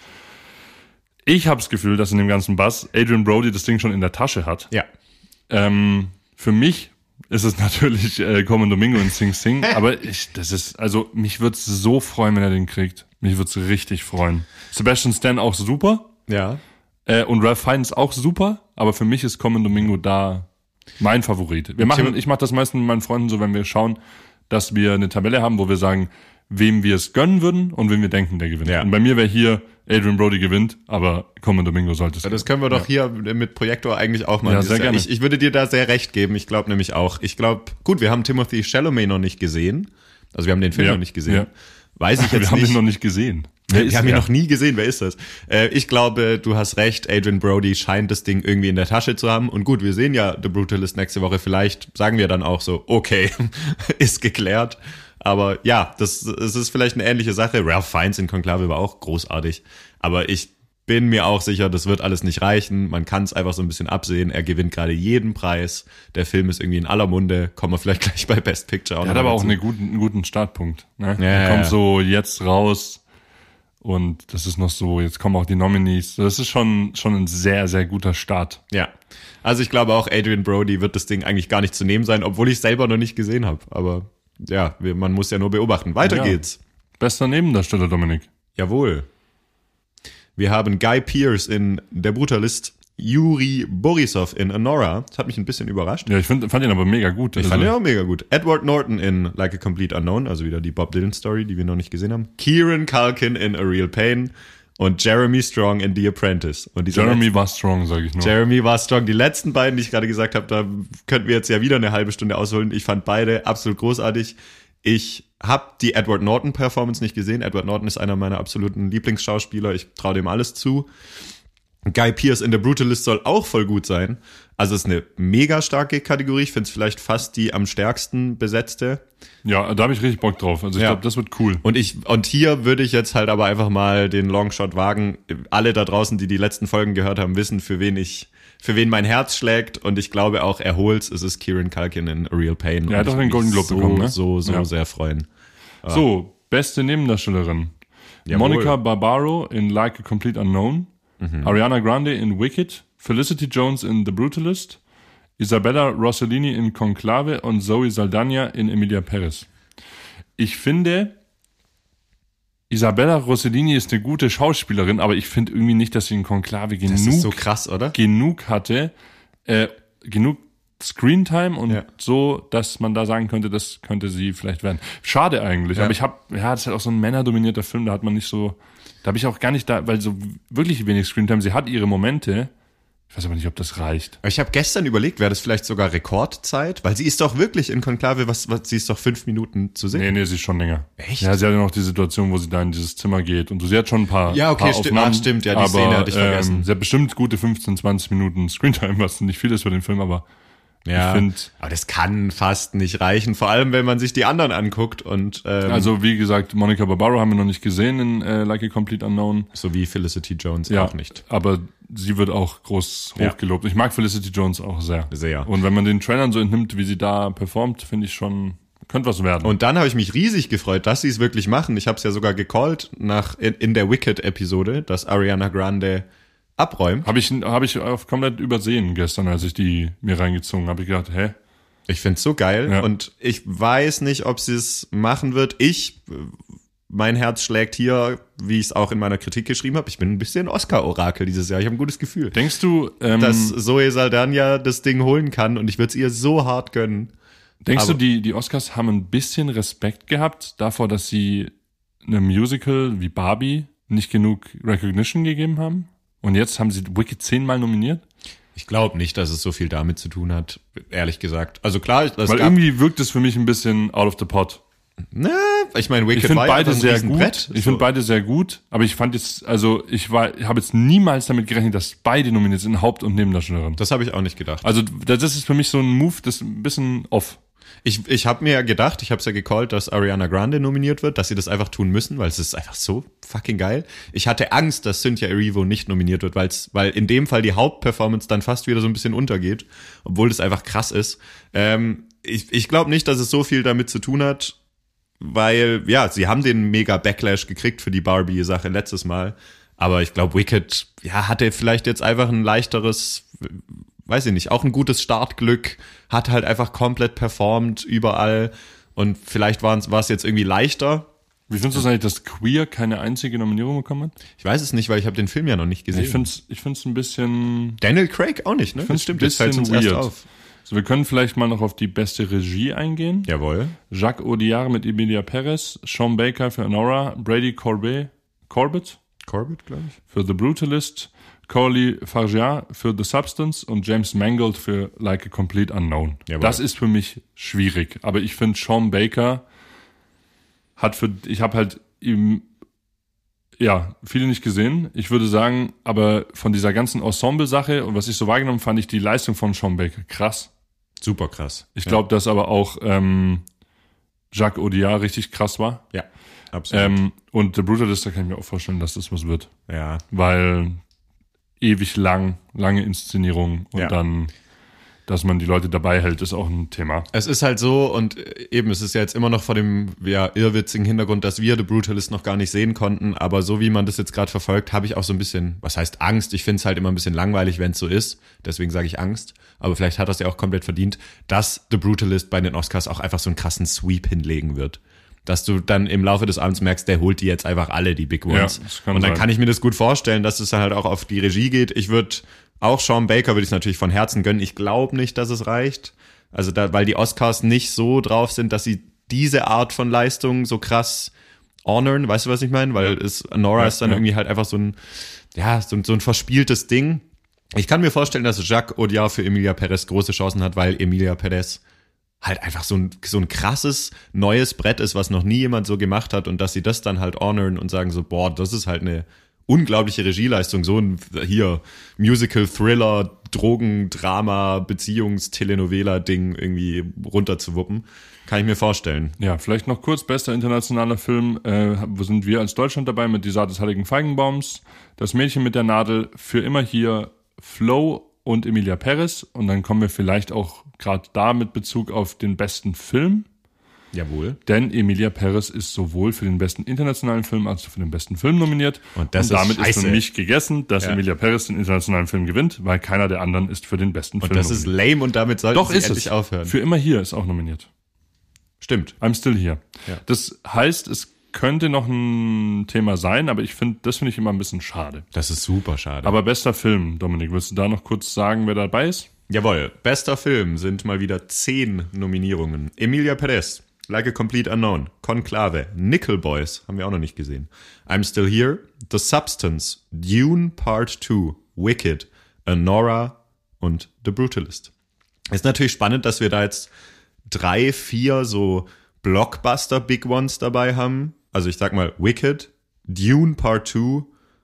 Ich habe das Gefühl, dass in dem ganzen Bass Adrian Brody das Ding schon in der Tasche hat. Ja. Ähm, für mich ist es natürlich äh, Colman Domingo in Sing Sing, aber ich, das ist, also mich würde es so freuen, wenn er den kriegt. Mich würde es richtig freuen. Sebastian Stan auch super. Ja. Äh, und Ralph Fiennes auch super, aber für mich ist Colman Domingo da mein Favorit. Wir machen, ich mache das meistens mit meinen Freunden so, wenn wir schauen, dass wir eine Tabelle haben, wo wir sagen, wem wir es gönnen würden und wem wir denken, der gewinnt. Ja. Und bei mir wäre hier Adrian Brody gewinnt, aber Colman Domingo sollte es. Ja, das können wir doch ja. hier mit Projektor eigentlich auch mal. Ja, sehr gerne. Ich, ich würde dir da sehr recht geben. Ich glaube nämlich auch. Ich glaube, gut, wir haben Timothy Chalamet noch nicht gesehen. Also wir haben den Film ja. noch nicht gesehen. Ja. Weiß ich jetzt wir nicht. Wir haben ihn noch nicht gesehen. Wer wir haben ihn noch nie gesehen. Wer ist das? Äh, ich glaube, du hast recht. Adrian Brody scheint das Ding irgendwie in der Tasche zu haben. Und gut, wir sehen ja The Brutalist nächste Woche. Vielleicht sagen wir dann auch so, okay, ist geklärt. Aber ja, das, das ist vielleicht eine ähnliche Sache. Ralph Fiennes in Conclave war auch großartig. Aber ich bin mir auch sicher, das wird alles nicht reichen. Man kann es einfach so ein bisschen absehen. Er gewinnt gerade jeden Preis. Der Film ist irgendwie in aller Munde. Kommen wir vielleicht gleich bei Best Picture auch. Er hat aber auch einen guten, einen guten Startpunkt. Ne? Ja, er kommt ja. so jetzt raus und das ist noch so, jetzt kommen auch die Nominees. Das ist schon, schon ein sehr, sehr guter Start. Ja. Also ich glaube auch, Adrian Brody wird das Ding eigentlich gar nicht zu nehmen sein, obwohl ich es selber noch nicht gesehen habe. Aber ja, man muss ja nur beobachten. Weiter ja. geht's. Bester Nebendarsteller, Dominik. Jawohl. Wir haben Guy Pearce in Der Brutalist, Yuri Borisov in Anora. Das hat mich ein bisschen überrascht. Ja, ich find, fand ihn aber mega gut. Ich also, fand ihn auch mega gut. Edward Norton in Like a Complete Unknown, also wieder die Bob Dylan Story, die wir noch nicht gesehen haben. Kieran Culkin in A Real Pain und Jeremy Strong in The Apprentice. Und Jeremy letzten, war strong, sage ich nur. Jeremy war strong. Die letzten beiden, die ich gerade gesagt habe, da könnten wir jetzt ja wieder eine halbe Stunde ausholen. Ich fand beide absolut großartig. Ich habe die Edward Norton Performance nicht gesehen. Edward Norton ist einer meiner absoluten Lieblingsschauspieler. Ich traue dem alles zu. Guy Pearce in The Brutalist soll auch voll gut sein. Also es ist eine mega starke Kategorie. Ich finde es vielleicht fast die am stärksten besetzte. Ja, da habe ich richtig Bock drauf. Also ich ja. glaube, das wird cool. Und ich und hier würde ich jetzt halt aber einfach mal den Longshot wagen. Alle da draußen, die die letzten Folgen gehört haben, wissen, für wen ich, für wen mein Herz schlägt. Und ich glaube auch, er holt's. Es ist Kieran Culkin in A Real Pain. Ja, er hat doch den Golden Globe so, bekommen, ne? So, so ja. sehr freuen. Aber so, beste Nebendarstellerin. Jawohl. Monica Barbaro in Like a Complete Unknown. Mhm. Ariana Grande in Wicked, Felicity Jones in The Brutalist, Isabella Rossellini in Conclave und Zoe Saldana in Emilia Perez. Ich finde, Isabella Rossellini ist eine gute Schauspielerin, aber ich finde irgendwie nicht, dass sie in Conclave genug, das ist so krass, oder? genug hatte, äh, genug Screentime und ja. so, dass man da sagen könnte, das könnte sie vielleicht werden. Schade eigentlich, ja. aber ich habe, ja, das ist halt auch so ein männerdominierter Film, da hat man nicht so, da habe ich auch gar nicht da, weil so wirklich wenig Screentime, sie hat ihre Momente, ich weiß aber nicht, ob das reicht. Ich habe gestern überlegt, wäre das vielleicht sogar Rekordzeit, weil sie ist doch wirklich in Conclave, was, was, sie ist doch fünf Minuten zu sehen. Nee, nee, sie ist schon länger. Echt? Ja, sie hat ja noch die Situation, wo sie da in dieses Zimmer geht und so, sie hat schon ein paar, ja, okay, paar sti- Aufnahmen, ah, stimmt, ja, die aber, Szene hatte ich vergessen. Ähm, sie hat bestimmt gute fünfzehn, zwanzig Minuten Screentime, was nicht viel ist für den Film, aber ja, ich find, aber das kann fast nicht reichen, vor allem wenn man sich die anderen anguckt und ähm, also wie gesagt, Monica Barbaro haben wir noch nicht gesehen in äh, Like a Complete Unknown. So wie Felicity Jones ja, auch nicht. Aber sie wird auch groß ja. hochgelobt. Ich mag Felicity Jones auch sehr. Sehr. Und wenn man den Trailern so entnimmt, wie sie da performt, finde ich schon, könnte was werden. Und dann habe ich mich riesig gefreut, dass sie es wirklich machen. Ich habe es ja sogar gecallt nach in, in der Wicked-Episode, dass Ariana Grande abräumt. Habe ich, hab ich auf komplett übersehen gestern, als ich die mir reingezogen habe. Ich gedacht, hä? Ich find's so geil ja. und ich weiß nicht, ob sie es machen wird. Ich, mein Herz schlägt hier, wie ich es auch in meiner Kritik geschrieben habe. Ich bin ein bisschen Oscar-Orakel dieses Jahr. Ich habe ein gutes Gefühl. Denkst du, ähm, dass Zoe Saldana das Ding holen kann und ich würde es ihr so hart gönnen. Denkst Aber du, die, die Oscars haben ein bisschen Respekt gehabt davor, dass sie einem Musical wie Barbie nicht genug Recognition gegeben haben? Und jetzt haben sie Wicked zehnmal nominiert? Ich glaube nicht, dass es so viel damit zu tun hat, ehrlich gesagt. Also klar, es Weil gab, irgendwie wirkt es für mich ein bisschen out of the pot. Na, ich meine, Wicked Ich finde war ja beide einfach ein sehr Riesenbrett. gut. Ich finde beide sehr gut, aber ich fand jetzt, also ich war, habe jetzt niemals damit gerechnet, dass beide nominiert sind, Haupt- und Nebendarstellerin. Das habe ich auch nicht gedacht. Also das ist für mich so ein Move, das ist ein bisschen off. Ich, ich habe mir ja gedacht, ich habe es ja gecallt, dass Ariana Grande nominiert wird, dass sie das einfach tun müssen, weil es ist einfach so fucking geil. Ich hatte Angst, dass Cynthia Erivo nicht nominiert wird, weil's, weil in dem Fall die Hauptperformance dann fast wieder so ein bisschen untergeht, obwohl das einfach krass ist. Ähm, ich ich glaube nicht, dass es so viel damit zu tun hat, weil, ja, sie haben den mega Backlash gekriegt für die Barbie-Sache letztes Mal, aber ich glaube, Wicked, ja, hatte vielleicht jetzt einfach ein leichteres, weiß ich nicht, auch ein gutes Startglück, hat halt einfach komplett performt überall und vielleicht war es jetzt irgendwie leichter. Wie findest du es eigentlich, dass Queer keine einzige Nominierung bekommen hat? Ich weiß es nicht, weil ich habe den Film ja noch nicht gesehen. Ich finde es ich find's ein bisschen... Daniel Craig auch nicht, ne? Ich finde es ein bisschen uns weird. erst auf. So, wir können vielleicht mal noch auf die beste Regie eingehen. Jawohl. Jacques Audiard mit Emilia Perez, Sean Baker für Anora, Brady Corbet, Corbett? Corbett, glaube ich. Für The Brutalist, Coralie Fargeat für The Substance und James Mangold für Like a Complete Unknown. Jawohl. Das ist für mich schwierig. Aber ich finde, Sean Baker hat für, ich habe halt ihm, ja, viele nicht gesehen. Ich würde sagen, aber von dieser ganzen Ensemble-Sache und was ich so wahrgenommen, fand ich die Leistung von Sean Baker krass. Super krass. Ich glaube, dass aber auch ähm, Jacques Audiard richtig krass war. Ja, absolut. Ähm, und The Brutalist, da kann ich mir auch vorstellen, dass das was wird. Ja. Weil ewig lang, lange Inszenierung und ja. dann, dass man die Leute dabei hält, ist auch ein Thema. Es ist halt so und eben, es ist ja jetzt immer noch vor dem ja, irrwitzigen Hintergrund, dass wir The Brutalist noch gar nicht sehen konnten, aber so wie man das jetzt gerade verfolgt, habe ich auch so ein bisschen, was heißt Angst? Ich finde es halt immer ein bisschen langweilig, wenn es so ist, deswegen sage ich Angst, aber vielleicht hat das ja auch komplett verdient, dass The Brutalist bei den Oscars auch einfach so einen krassen Sweep hinlegen wird. Dass du dann im Laufe des Abends merkst, der holt die jetzt einfach alle, die Big Ones. Ja, das kann und dann sein. kann ich mir das gut vorstellen, dass es dann halt auch auf die Regie geht. Ich würde Auch Sean Baker würde ich natürlich von Herzen gönnen. Ich glaube nicht, dass es reicht. Also da, weil die Oscars nicht so drauf sind, dass sie diese Art von Leistung so krass honoren. Weißt du, was ich meine? Weil es, Nora ja, ist dann ja. irgendwie halt einfach so ein, ja, so, so ein verspieltes Ding. Ich kann mir vorstellen, dass Jacques Audiard für Emilia Perez große Chancen hat, weil Emilia Perez halt einfach so ein, so ein krasses neues Brett ist, was noch nie jemand so gemacht hat und dass sie das dann halt honoren und sagen so, boah, das ist halt eine unglaubliche Regieleistung, so ein hier Musical, Thriller, Drogendrama, Beziehungstelenovela-Ding irgendwie runterzuwuppen. Kann ich mir vorstellen. Ja, vielleicht noch kurz, bester internationaler Film, äh, wo sind wir als Deutschland dabei mit Die Saat des Heiligen Feigenbaums, Das Mädchen mit der Nadel, Für immer hier, Flow und Emilia Perez. Und dann kommen wir vielleicht auch gerade da mit Bezug auf den besten Film. Jawohl. Denn Emilia Perez ist sowohl für den besten internationalen Film als auch für den besten Film nominiert. Und das und damit ist, ist für mich gegessen, dass ja. Emilia Perez den internationalen Film gewinnt, weil keiner der anderen ist für den besten und Film nominiert. Und das ist lame und damit sollten Doch, sie ist endlich es. aufhören. Für immer hier ist auch nominiert. Stimmt. I'm still here. Ja. Das heißt, es könnte noch ein Thema sein, aber ich finde, das finde ich immer ein bisschen schade. Das ist super schade. Aber bester Film, Dominik, willst du da noch kurz sagen, wer dabei ist? Jawohl, bester Film sind mal wieder zehn Nominierungen. Emilia Perez, Like a Complete Unknown, Conclave, Nickel Boys, haben wir auch noch nicht gesehen. I'm Still Here, The Substance, Dune Part zwei, Wicked, Anora und The Brutalist. Ist natürlich spannend, dass wir da jetzt drei, vier so Blockbuster-Big Ones dabei haben. Also ich sag mal Wicked, Dune Part zwei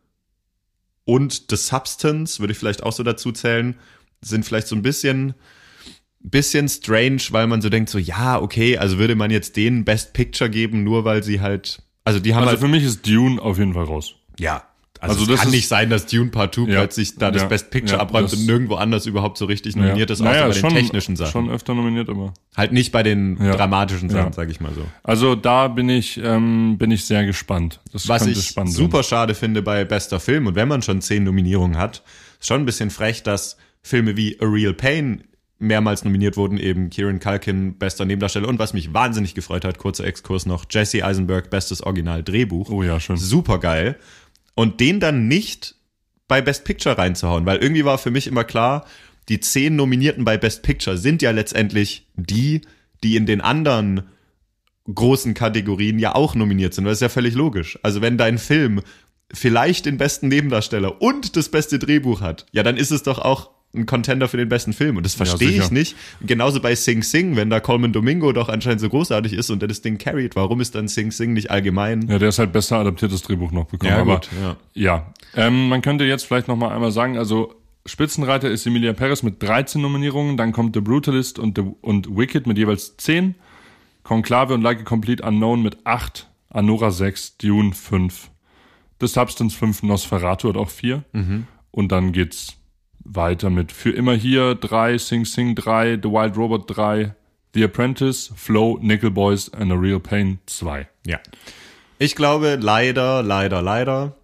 und The Substance, würde ich vielleicht auch so dazu zählen, sind vielleicht so ein bisschen, bisschen strange, weil man so denkt, so ja, okay, also würde man jetzt denen Best Picture geben, nur weil sie halt, also die haben Also halt, für mich ist Dune auf jeden Fall raus. ja, also, Also es das kann ist- nicht sein, dass Dune Part zwei Ja. plötzlich da das Ja. Best Picture Ja, abräumt das- und nirgendwo anders überhaupt so richtig nominiert ist, außer Naja, bei den schon, technischen Sachen. schon öfter nominiert, aber. Halt nicht bei den Ja. dramatischen Sachen, Ja. sag ich mal so. Also da bin ich, ähm, bin ich sehr gespannt. Das Was könnte ich spannend super schade finde bei bester Film, und wenn man schon zehn Nominierungen hat, ist schon ein bisschen frech, dass Filme wie A Real Pain mehrmals nominiert wurden, eben Kieran Culkin, bester Nebendarsteller, und was mich wahnsinnig gefreut hat, kurzer Exkurs noch, Jesse Eisenberg, bestes Original-Drehbuch. Oh ja, schön. Super geil. Und den dann nicht bei Best Picture reinzuhauen, weil irgendwie war für mich immer klar, die zehn Nominierten bei Best Picture sind ja letztendlich die, die in den anderen großen Kategorien ja auch nominiert sind. Das ist ja völlig logisch. Also wenn dein Film vielleicht den besten Nebendarsteller und das beste Drehbuch hat, ja, dann ist es doch auch ein Contender für den besten Film. Und das verstehe sicher. ich nicht. Genauso bei Sing Sing, wenn da Coleman Domingo doch anscheinend so großartig ist und der das Ding carried, warum ist dann Sing Sing nicht allgemein? Ja, der ist halt besser adaptiertes Drehbuch noch bekommen. Ja, aber gut, ja. ja. Ähm, man könnte jetzt vielleicht noch mal einmal sagen, also Spitzenreiter ist Emilia Perez mit dreizehn Nominierungen, dann kommt The Brutalist und, The, und Wicked mit jeweils zehn, Conclave und Like a Complete Unknown mit acht, Anora sechs, Dune fünf, The Substance fünf, Nosferatu hat auch vier. Mhm. Und dann geht's weiter mit Für immer hier drei, Sing Sing drei, The Wild Robot drei, The Apprentice, Flow, Nickel Boys and A Real Pain zwei. Ja. Ich glaube, leider, leider, leider,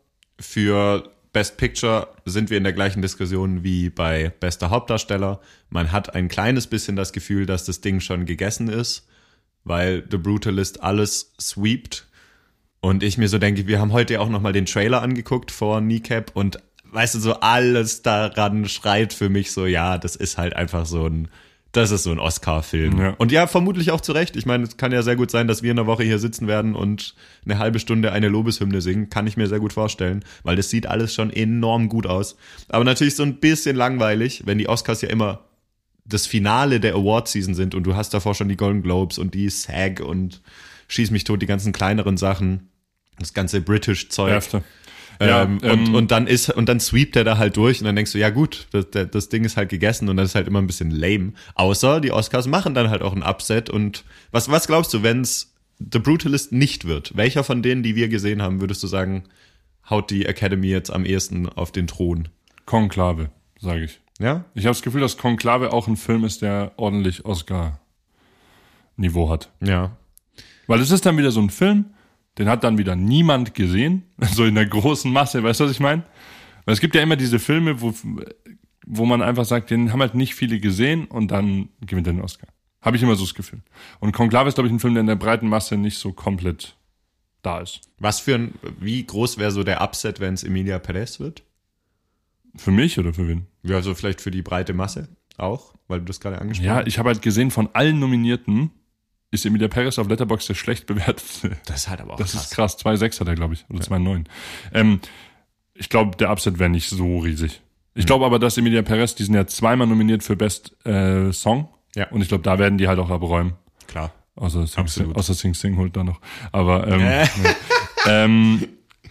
für Best Picture sind wir in der gleichen Diskussion wie bei bester Hauptdarsteller. Man hat ein kleines bisschen das Gefühl, dass das Ding schon gegessen ist, weil The Brutalist alles sweept. Und ich mir so denke, wir haben heute ja auch nochmal den Trailer angeguckt vor Kneecap und weißt du, so alles daran schreit für mich so, ja, das ist halt einfach so ein, das ist so ein Oscar-Film. Ja. Und ja, vermutlich auch zu Recht. Ich meine, es kann ja sehr gut sein, dass wir in der Woche hier sitzen werden und eine halbe Stunde eine Lobeshymne singen. Kann ich mir sehr gut vorstellen, weil das sieht alles schon enorm gut aus. Aber natürlich so ein bisschen langweilig, wenn die Oscars ja immer das Finale der Award-Season sind und du hast davor schon die Golden Globes und die SAG und Schieß mich tot, die ganzen kleineren Sachen, das ganze British-Zeug. Erste. Ja, ähm, ähm, und, und dann ist, und dann sweept er da halt durch und dann denkst du, ja gut, das, das Ding ist halt gegessen und das ist halt immer ein bisschen lame. Außer die Oscars machen dann halt auch ein Upset und was, was glaubst du, wenn's The Brutalist nicht wird? Welcher von denen, die wir gesehen haben, würdest du sagen, haut die Academy jetzt am ehesten auf den Thron? Conclave, sage ich. Ja? Ich habe das Gefühl, dass Conclave auch ein Film ist, der ordentlich Oscar-Niveau hat. Ja. Weil es ist dann wieder so ein Film, den hat dann wieder niemand gesehen, so in der großen Masse, weißt du, was ich meine? Weil es gibt ja immer diese Filme, wo, wo man einfach sagt, den haben halt nicht viele gesehen und dann gewinnt er den Oscar. Habe ich immer so das Gefühl. Und Conclave ist, glaube ich, ein Film, der in der breiten Masse nicht so komplett da ist. Was für ein, wie groß wäre so der Upset, wenn es Emilia Perez wird? Für mich oder für wen? Ja, also vielleicht für die breite Masse auch, weil du das gerade angesprochen Ja, hast. ich habe halt gesehen, von allen Nominierten ist Emilia Perez auf Letterboxd der schlecht bewertete. Das ist halt aber auch Das krass. ist krass. zwei Komma sechs hat er, glaube ich. Oder zwei Komma neun. Ähm, ich glaube, der Upset wäre nicht so riesig. Ich glaube aber, dass Emilia Perez, die sind ja zweimal nominiert für Best äh, Song. Ja. Und ich glaube, da werden die halt auch abräumen. Klar. Außer Sing, Absolut. außer Sing Sing holt da noch. Aber ähm, Äh. ja. ähm,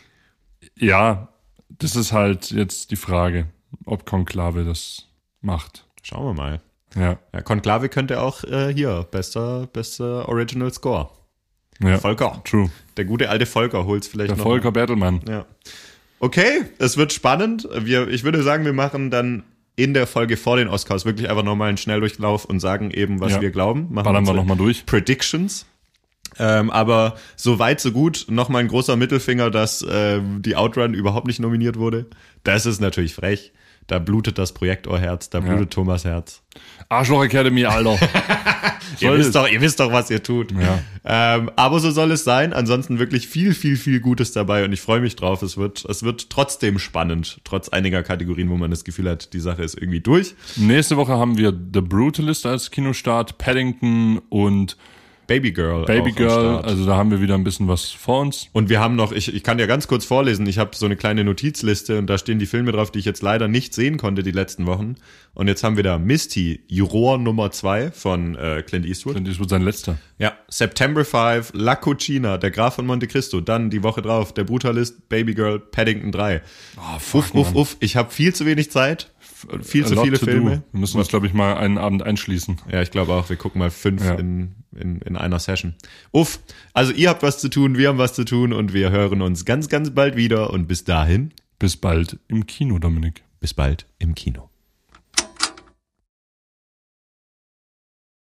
ja, das ist halt jetzt die Frage, ob Conclave das macht. Schauen wir mal. Ja. Ja, Conclave könnte auch äh, hier, bester, bester Original Score. ja. Volker. True. Der gute alte Volker holt's vielleicht Der noch. Volker Bertelmann. Ja. Okay, es wird spannend. Wir, ich würde sagen, wir machen dann in der Folge vor den Oscars wirklich einfach nochmal einen Schnelldurchlauf und sagen eben, was Ja. wir glauben. Machen Ballern wir unsere nochmal durch. Predictions. Ähm, aber so weit, so gut. Nochmal ein großer Mittelfinger, dass ähm, die Outrun überhaupt nicht nominiert wurde. Das ist natürlich frech. Da blutet das Projektorherz, da blutet Ja. Thomas Herz. Arschloch Academy, Alter. Ihr Soll wisst, es? doch, ihr wisst doch, was ihr tut. Ja. Ähm, aber so soll es sein. Ansonsten wirklich viel, viel, viel Gutes dabei und ich freue mich drauf. Es wird, es wird trotzdem spannend, trotz einiger Kategorien, wo man das Gefühl hat, die Sache ist irgendwie durch. Nächste Woche haben wir The Brutalist als Kinostart, Paddington und Baby Girl. Baby auch am Girl. Start. Also da haben wir wieder ein bisschen was vor uns. Und wir haben noch, ich, ich kann ja ganz kurz vorlesen, ich habe so eine kleine Notizliste und da stehen die Filme drauf, die ich jetzt leider nicht sehen konnte die letzten Wochen. Und jetzt haben wir da Misty, Juror Nummer zwei von äh, Clint Eastwood. Das wird sein letzter. Ja, September fünf, La Cucina, Der Graf von Monte Cristo. Dann die Woche drauf, Der Brutalist, Baby Girl, Paddington drei. Oh, fuck, Uff, uff, uff, ich habe viel zu wenig Zeit, viel A zu lot viele to Filme. do. Wir müssen uns, glaube ich, mal einen Abend einschließen. Ja, ich glaube auch, wir gucken mal fünf Ja. in, in, in einer Session. Uff, also ihr habt was zu tun, wir haben was zu tun und wir hören uns ganz, ganz bald wieder und bis dahin, Bis bald im Kino, Dominik. bis bald im Kino.